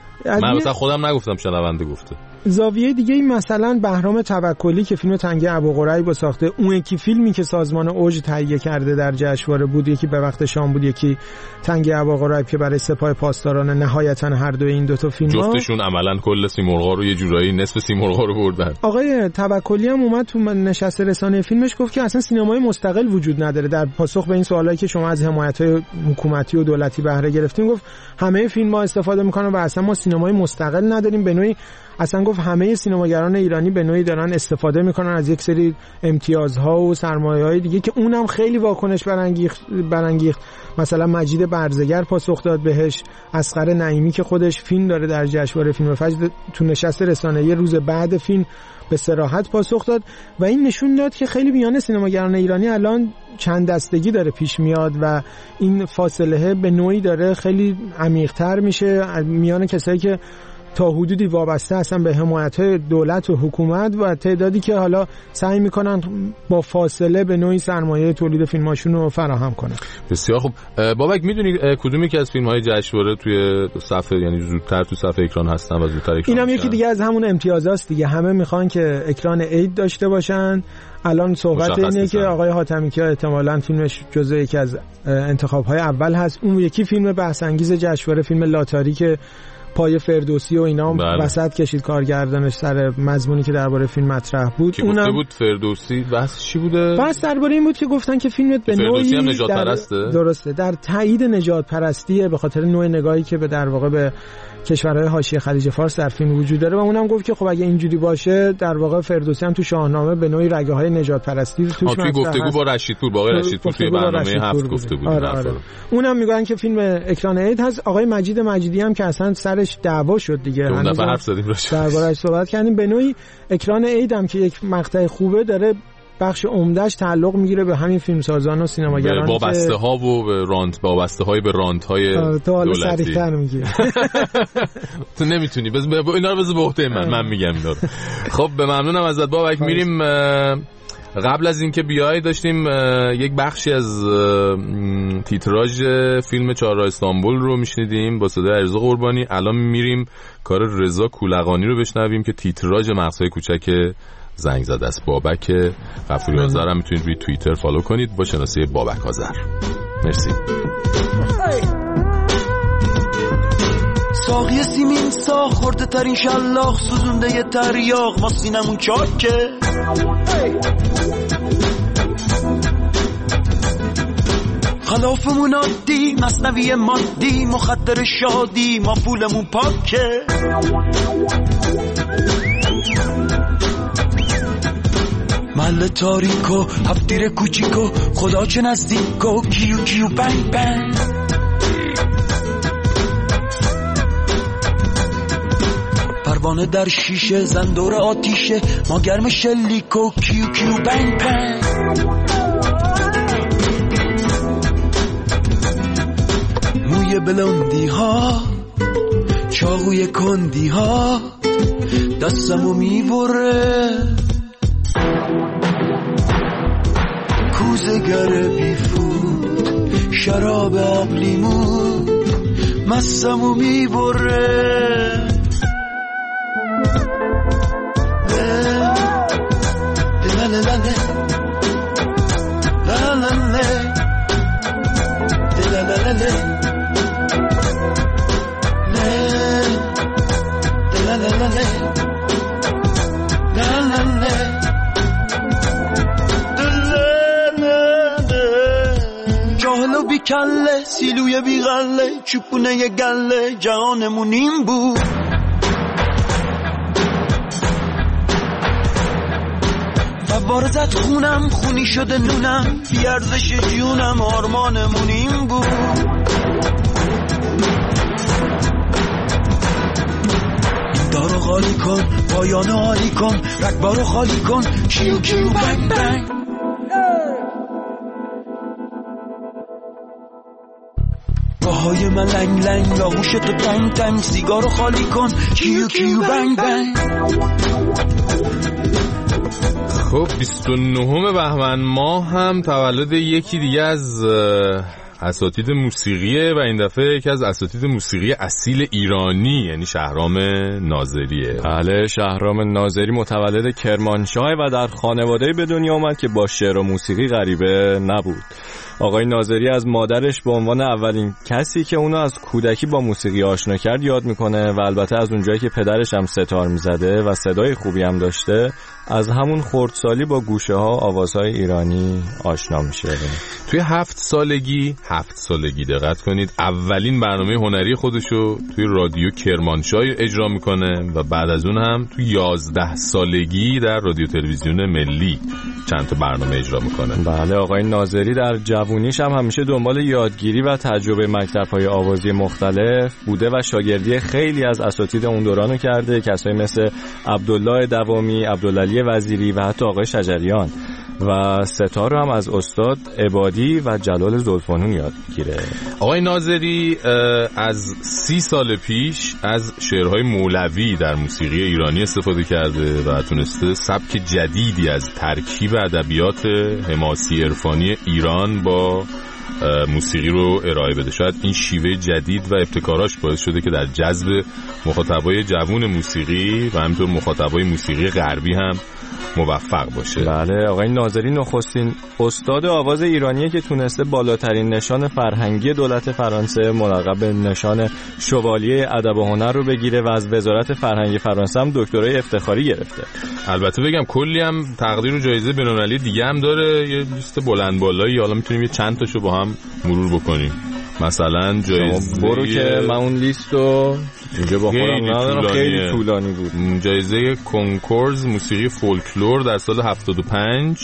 من مثلا خودم نگفتم، شنونده گفته. زاویه دیگه این مثلا بهرام توکلی که فیلم تنگه ابوقریب ساخته، اون یکی فیلمی که سازمان اوج تهیه کرده در جشنواره بود، یکی به وقت شام بود، یکی تنگه ابوقریب که برای سپاه پاسداران. نهایتا هر دو این دو تا فیلم جفتشون عملاً کل سیمرغا رو یه جورایی نصف سیمرغا رو بردن. آقای توکلی هم اومد تو نشست رسانه فیلمش گفت که اصلا سینمای مستقل وجود نداره. در پاسخ به این سوالایی که شما از حمایت‌های حکومتی و دولتی بهره گرفتین گفت همه فیلم‌ها استفاده می‌کنن و اصلا ما سینمای مستقل نداریم. به نوعی اصلا گفت همه سینماگران ایرانی به نوعی دارن استفاده میکنن از یک سری امتیازها و سرمایه‌های دیگه که اونم خیلی واکنش برانگیخت برانگیخت مثلا مجید برزگر پاسخ داد بهش، اصغر نعیمی که خودش فیلم داره در جشنواره فیلم فجر تو نشست رسانه‌ای روز بعد فیلم به صراحت پاسخ داد و این نشون داد که خیلی میان سینماگران ایرانی الان چند دستگی داره پیش میاد و این فاصله به نوعی داره خیلی عمیق‌تر میشه میان کسایی که تا حدودی وابسته هستن به حمایت‌های دولت و حکومت و تعدادی که حالا سعی میکنن با فاصله به نوعی سرمایه تولید فیلماشون رو فراهم کنن. بسیار خوب. بابک میدونی کدومی که از فیلم‌های جشنواره توی صفحه یعنی زودتر تو صفحه اکران هستن و زودتر اکران اینم یکی دیگه از همون امتیازاست دیگه. همه میخوان که اکران عید داشته باشن. الان صحبت اینه که آقای حاتمی‌کیا احتمالاً فیلمش جزو یکی از انتخاب‌های اول هست. اون یکی فیلم بحث انگیز جشنواره فیلم لاتاری که پای فردوسی و اینا بله. وسط کشید کارگردانش سر مضمونی که درباره فیلم مطرح بود. اونم گفته بود فردوسی بحث چی بوده؟ بحث درباره این بود که گفتن که فیلمت به نوعی فردوسی هم نجات پرسته. درسته، در تایید نجات پرستیه به خاطر نوع نگاهی که به در واقع به کشورهای حاشیه خلیج فارس در فیلم وجود داره و اونم گفت که خب اگه اینجوری باشه در واقع فردوسی هم تو شاهنامه به نوعی رگه های نجات پرستی توش توی گفتگو با رشیدپور با آقای رشیدپور توی برنامه هفت گفته بود. آره آره. اونم میگن که فیلم اکران عید هست. آقای مجید مجیدی هم که اصلا سرش دعوا شد دیگه، اون دفعه حرف زدیم راجعش درباره‌اش صحبت کردیم. به نوعی اکران عید هم که یک مقطع خوبه داره بخش عمدهش تعلق میگیره به همین فیلمسازان و سینماگران با بسته ها و به رانت با بسته های به رانت های دولتی. سریعتر میگیره. تو نمیتونی بس اینا رو بذار به عهده من من میگم اینا رو. خب به ممنونم ازت بابک. میریم قبل از اینکه بیای داشتیم یک بخشی از تیتراژ فیلم چهارراه استانبول رو میشنیدیم با صدای علیرضا قربانی. الان میریم کار رضا کولقانی رو بشنویم که تیتراژ مغزهای کوچک زنگ زده است. بابک غفوری آذر هم میتونید روی توییتر فالو کنید با شناسه بابک آذر. مرسی. ساقی سیمین سا خورده ترین شلاخ سوزونده ی تریاق ما سینمون چاکه خلافمون عادی مصنوی مادی مخدر شادی ما پولمون پاکه محل تاریکو هفتیر کوچیکو خدا چه نزدیکو کیو کیو بنگ بنگ پروانه در شیشه زندور آتیشه ما گرم شلیکو کیو کیو بنگ بنگ موی بلندی ها چاقوی کندی ها دستمو میبره، کوزگر بیفود شراب عقلیمون مستمو میبره. جاهلو بی کله سیلوی بی غله چپونه ی گله جهانمون این بود. فواره زد خونم خونی شده نونم بی ارزش جونم آرمانمون این بود. دارو خالی کن پایانو عالی کن رگبارو خالی کن کیو کیو بنگ بنگ. باهای من لنگ لنگ آغوشتو تنگ تنگ سیگارو خالی کن کیو کیو بنگ بنگ. خب بیست و نهم بهمن ماه هم تولد یکی دیگه از اساتید موسیقیه و این دفعه یکی از اساتید موسیقی اصیل ایرانی یعنی شهرام ناظریه. بله شهرام ناظری متولد کرمانشاه و در خانواده‌ای به دنیا آمد که با شعر و موسیقی غریبه نبود. آقای ناظری از مادرش به عنوان اولین کسی که اونو از کودکی با موسیقی آشنا کرد یاد میکنه و البته از اونجایی که پدرش هم ستار میزده و صدای خوبی هم داشته از همون خردسالی با گوشه ها آوازهای ایرانی آشنا میشه. توی هفت سالگی هفت سالگی دقت کنید اولین برنامه هنری خودشو توی رادیو کرمانشاه اجرا میکنه و بعد از اون هم توی یازده سالگی در رادیو تلویزیون ملی چند تا برنامه اجرا میکنه. بله آقای ناظری در جوونیش هم همیشه دنبال یادگیری و تجربه مکتب‌های آوازی مختلف بوده و شاگردی خیلی از اساتید اون دورانو کرده، کسایی مثل عبدالله دوامی، عبدالعلی وزیری و حتی آقای شجریان و ستار رو هم از استاد عبادی و جلال زلفانون یاد گیره. آقای ناظری از سی سال پیش از شعرهای مولوی در موسیقی ایرانی استفاده کرده و تونسته سبک جدیدی از ترکیب ادبیات حماسی عرفانی ایران با موسیقی رو ارائه بده. شاید این شیوه جدید و ابتکاراش باعث شده که در جذب مخاطبای جوون موسیقی و همینطور مخاطبای موسیقی غربی هم موفق باشه. بله آقای ناظری نخستین استاد آواز ایرانیه که تونسته بالاترین نشان فرهنگی دولت فرانسه ملقب به نشان شوالیه ادب و هنر رو بگیره و از وزارت فرهنگ فرانسه هم دکترای افتخاری گرفته. البته بگم کلی هم تقدیر و جایزه بین‌المللی دیگه هم داره، یه لیست بلند بالایی، حالا میتونیم یه چند تاشو با هم مرور بکنیم. مثلا جایزه برو که من اون لیستو اینجا با خودم ندارم، خیلی طولانی بود. جایزه کنکورز موسیقی فولکلور در سال هفتاد و پنج،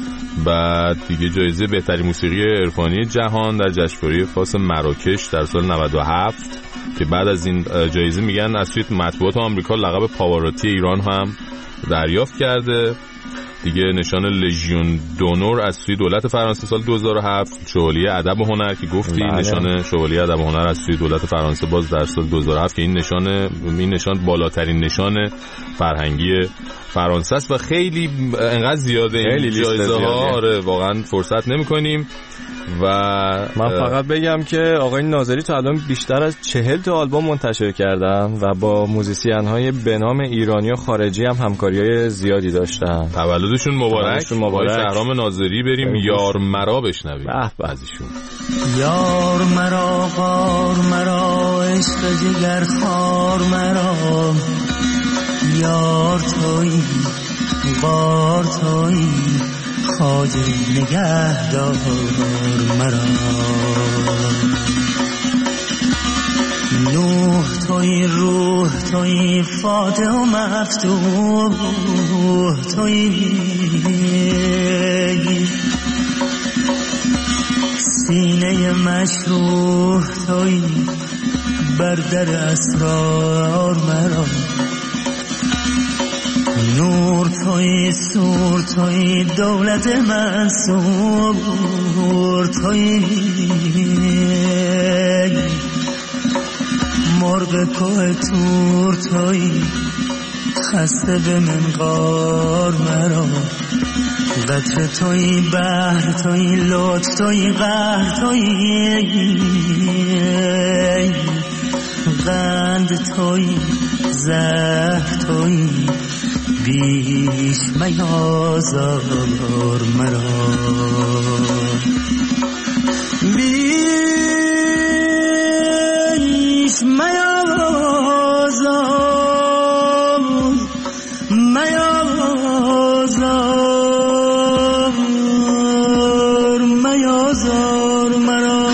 بعد دیگه جایزه بهترین موسیقی عرفانی جهان در جشنواره فاس مراکش در سال نود و هفت که بعد از این جایزه میگن از سوی مطبوعات آمریکا لقب پاواروتی ایران هم دریافت کرده. دیگه نشان لژیون دونور از سوی دولت فرانسه سال دو هزار و هفت، شوالیه ادب و هنر که گفتی بله. نشان شوالیه ادب و هنر از سوی دولت فرانسه باز در سال دو هزار و هفت که این نشان این نشان بالاترین نشان فرهنگی فرانسه است و خیلی انقدر زیاده این جایزه ها. آره واقعا فرصت نمی‌کنیم. و من فقط بگم که آقای ناظری تا الان بیشتر از چهل تا آلبوم منتشر کردن و با موزیسین‌های به نام ایرانی و خارجی هم همکاری‌های زیادی داشتن. تولدشون مبارک. مبارک. شهرام ناظری بریم بریم یار مرا بشنویم. به ازشون. یار مرا قار مرا عشق جگر خار مرا، یار تویی قار تویی خواجه نگهدار مرا، نوح توی روح توی فاتح و مفتوح توی، سینه مشروح توی بر در اسرار مرا، نور توی سور توی دولت منصور توی، مرغ کوه تور تویی خسته به منقار مرا قطر تویی بحر تویی لطف تویی قهر تویی قند تویی زهر تویی بیش میازار مرا بیش میازار میازار میازار مرا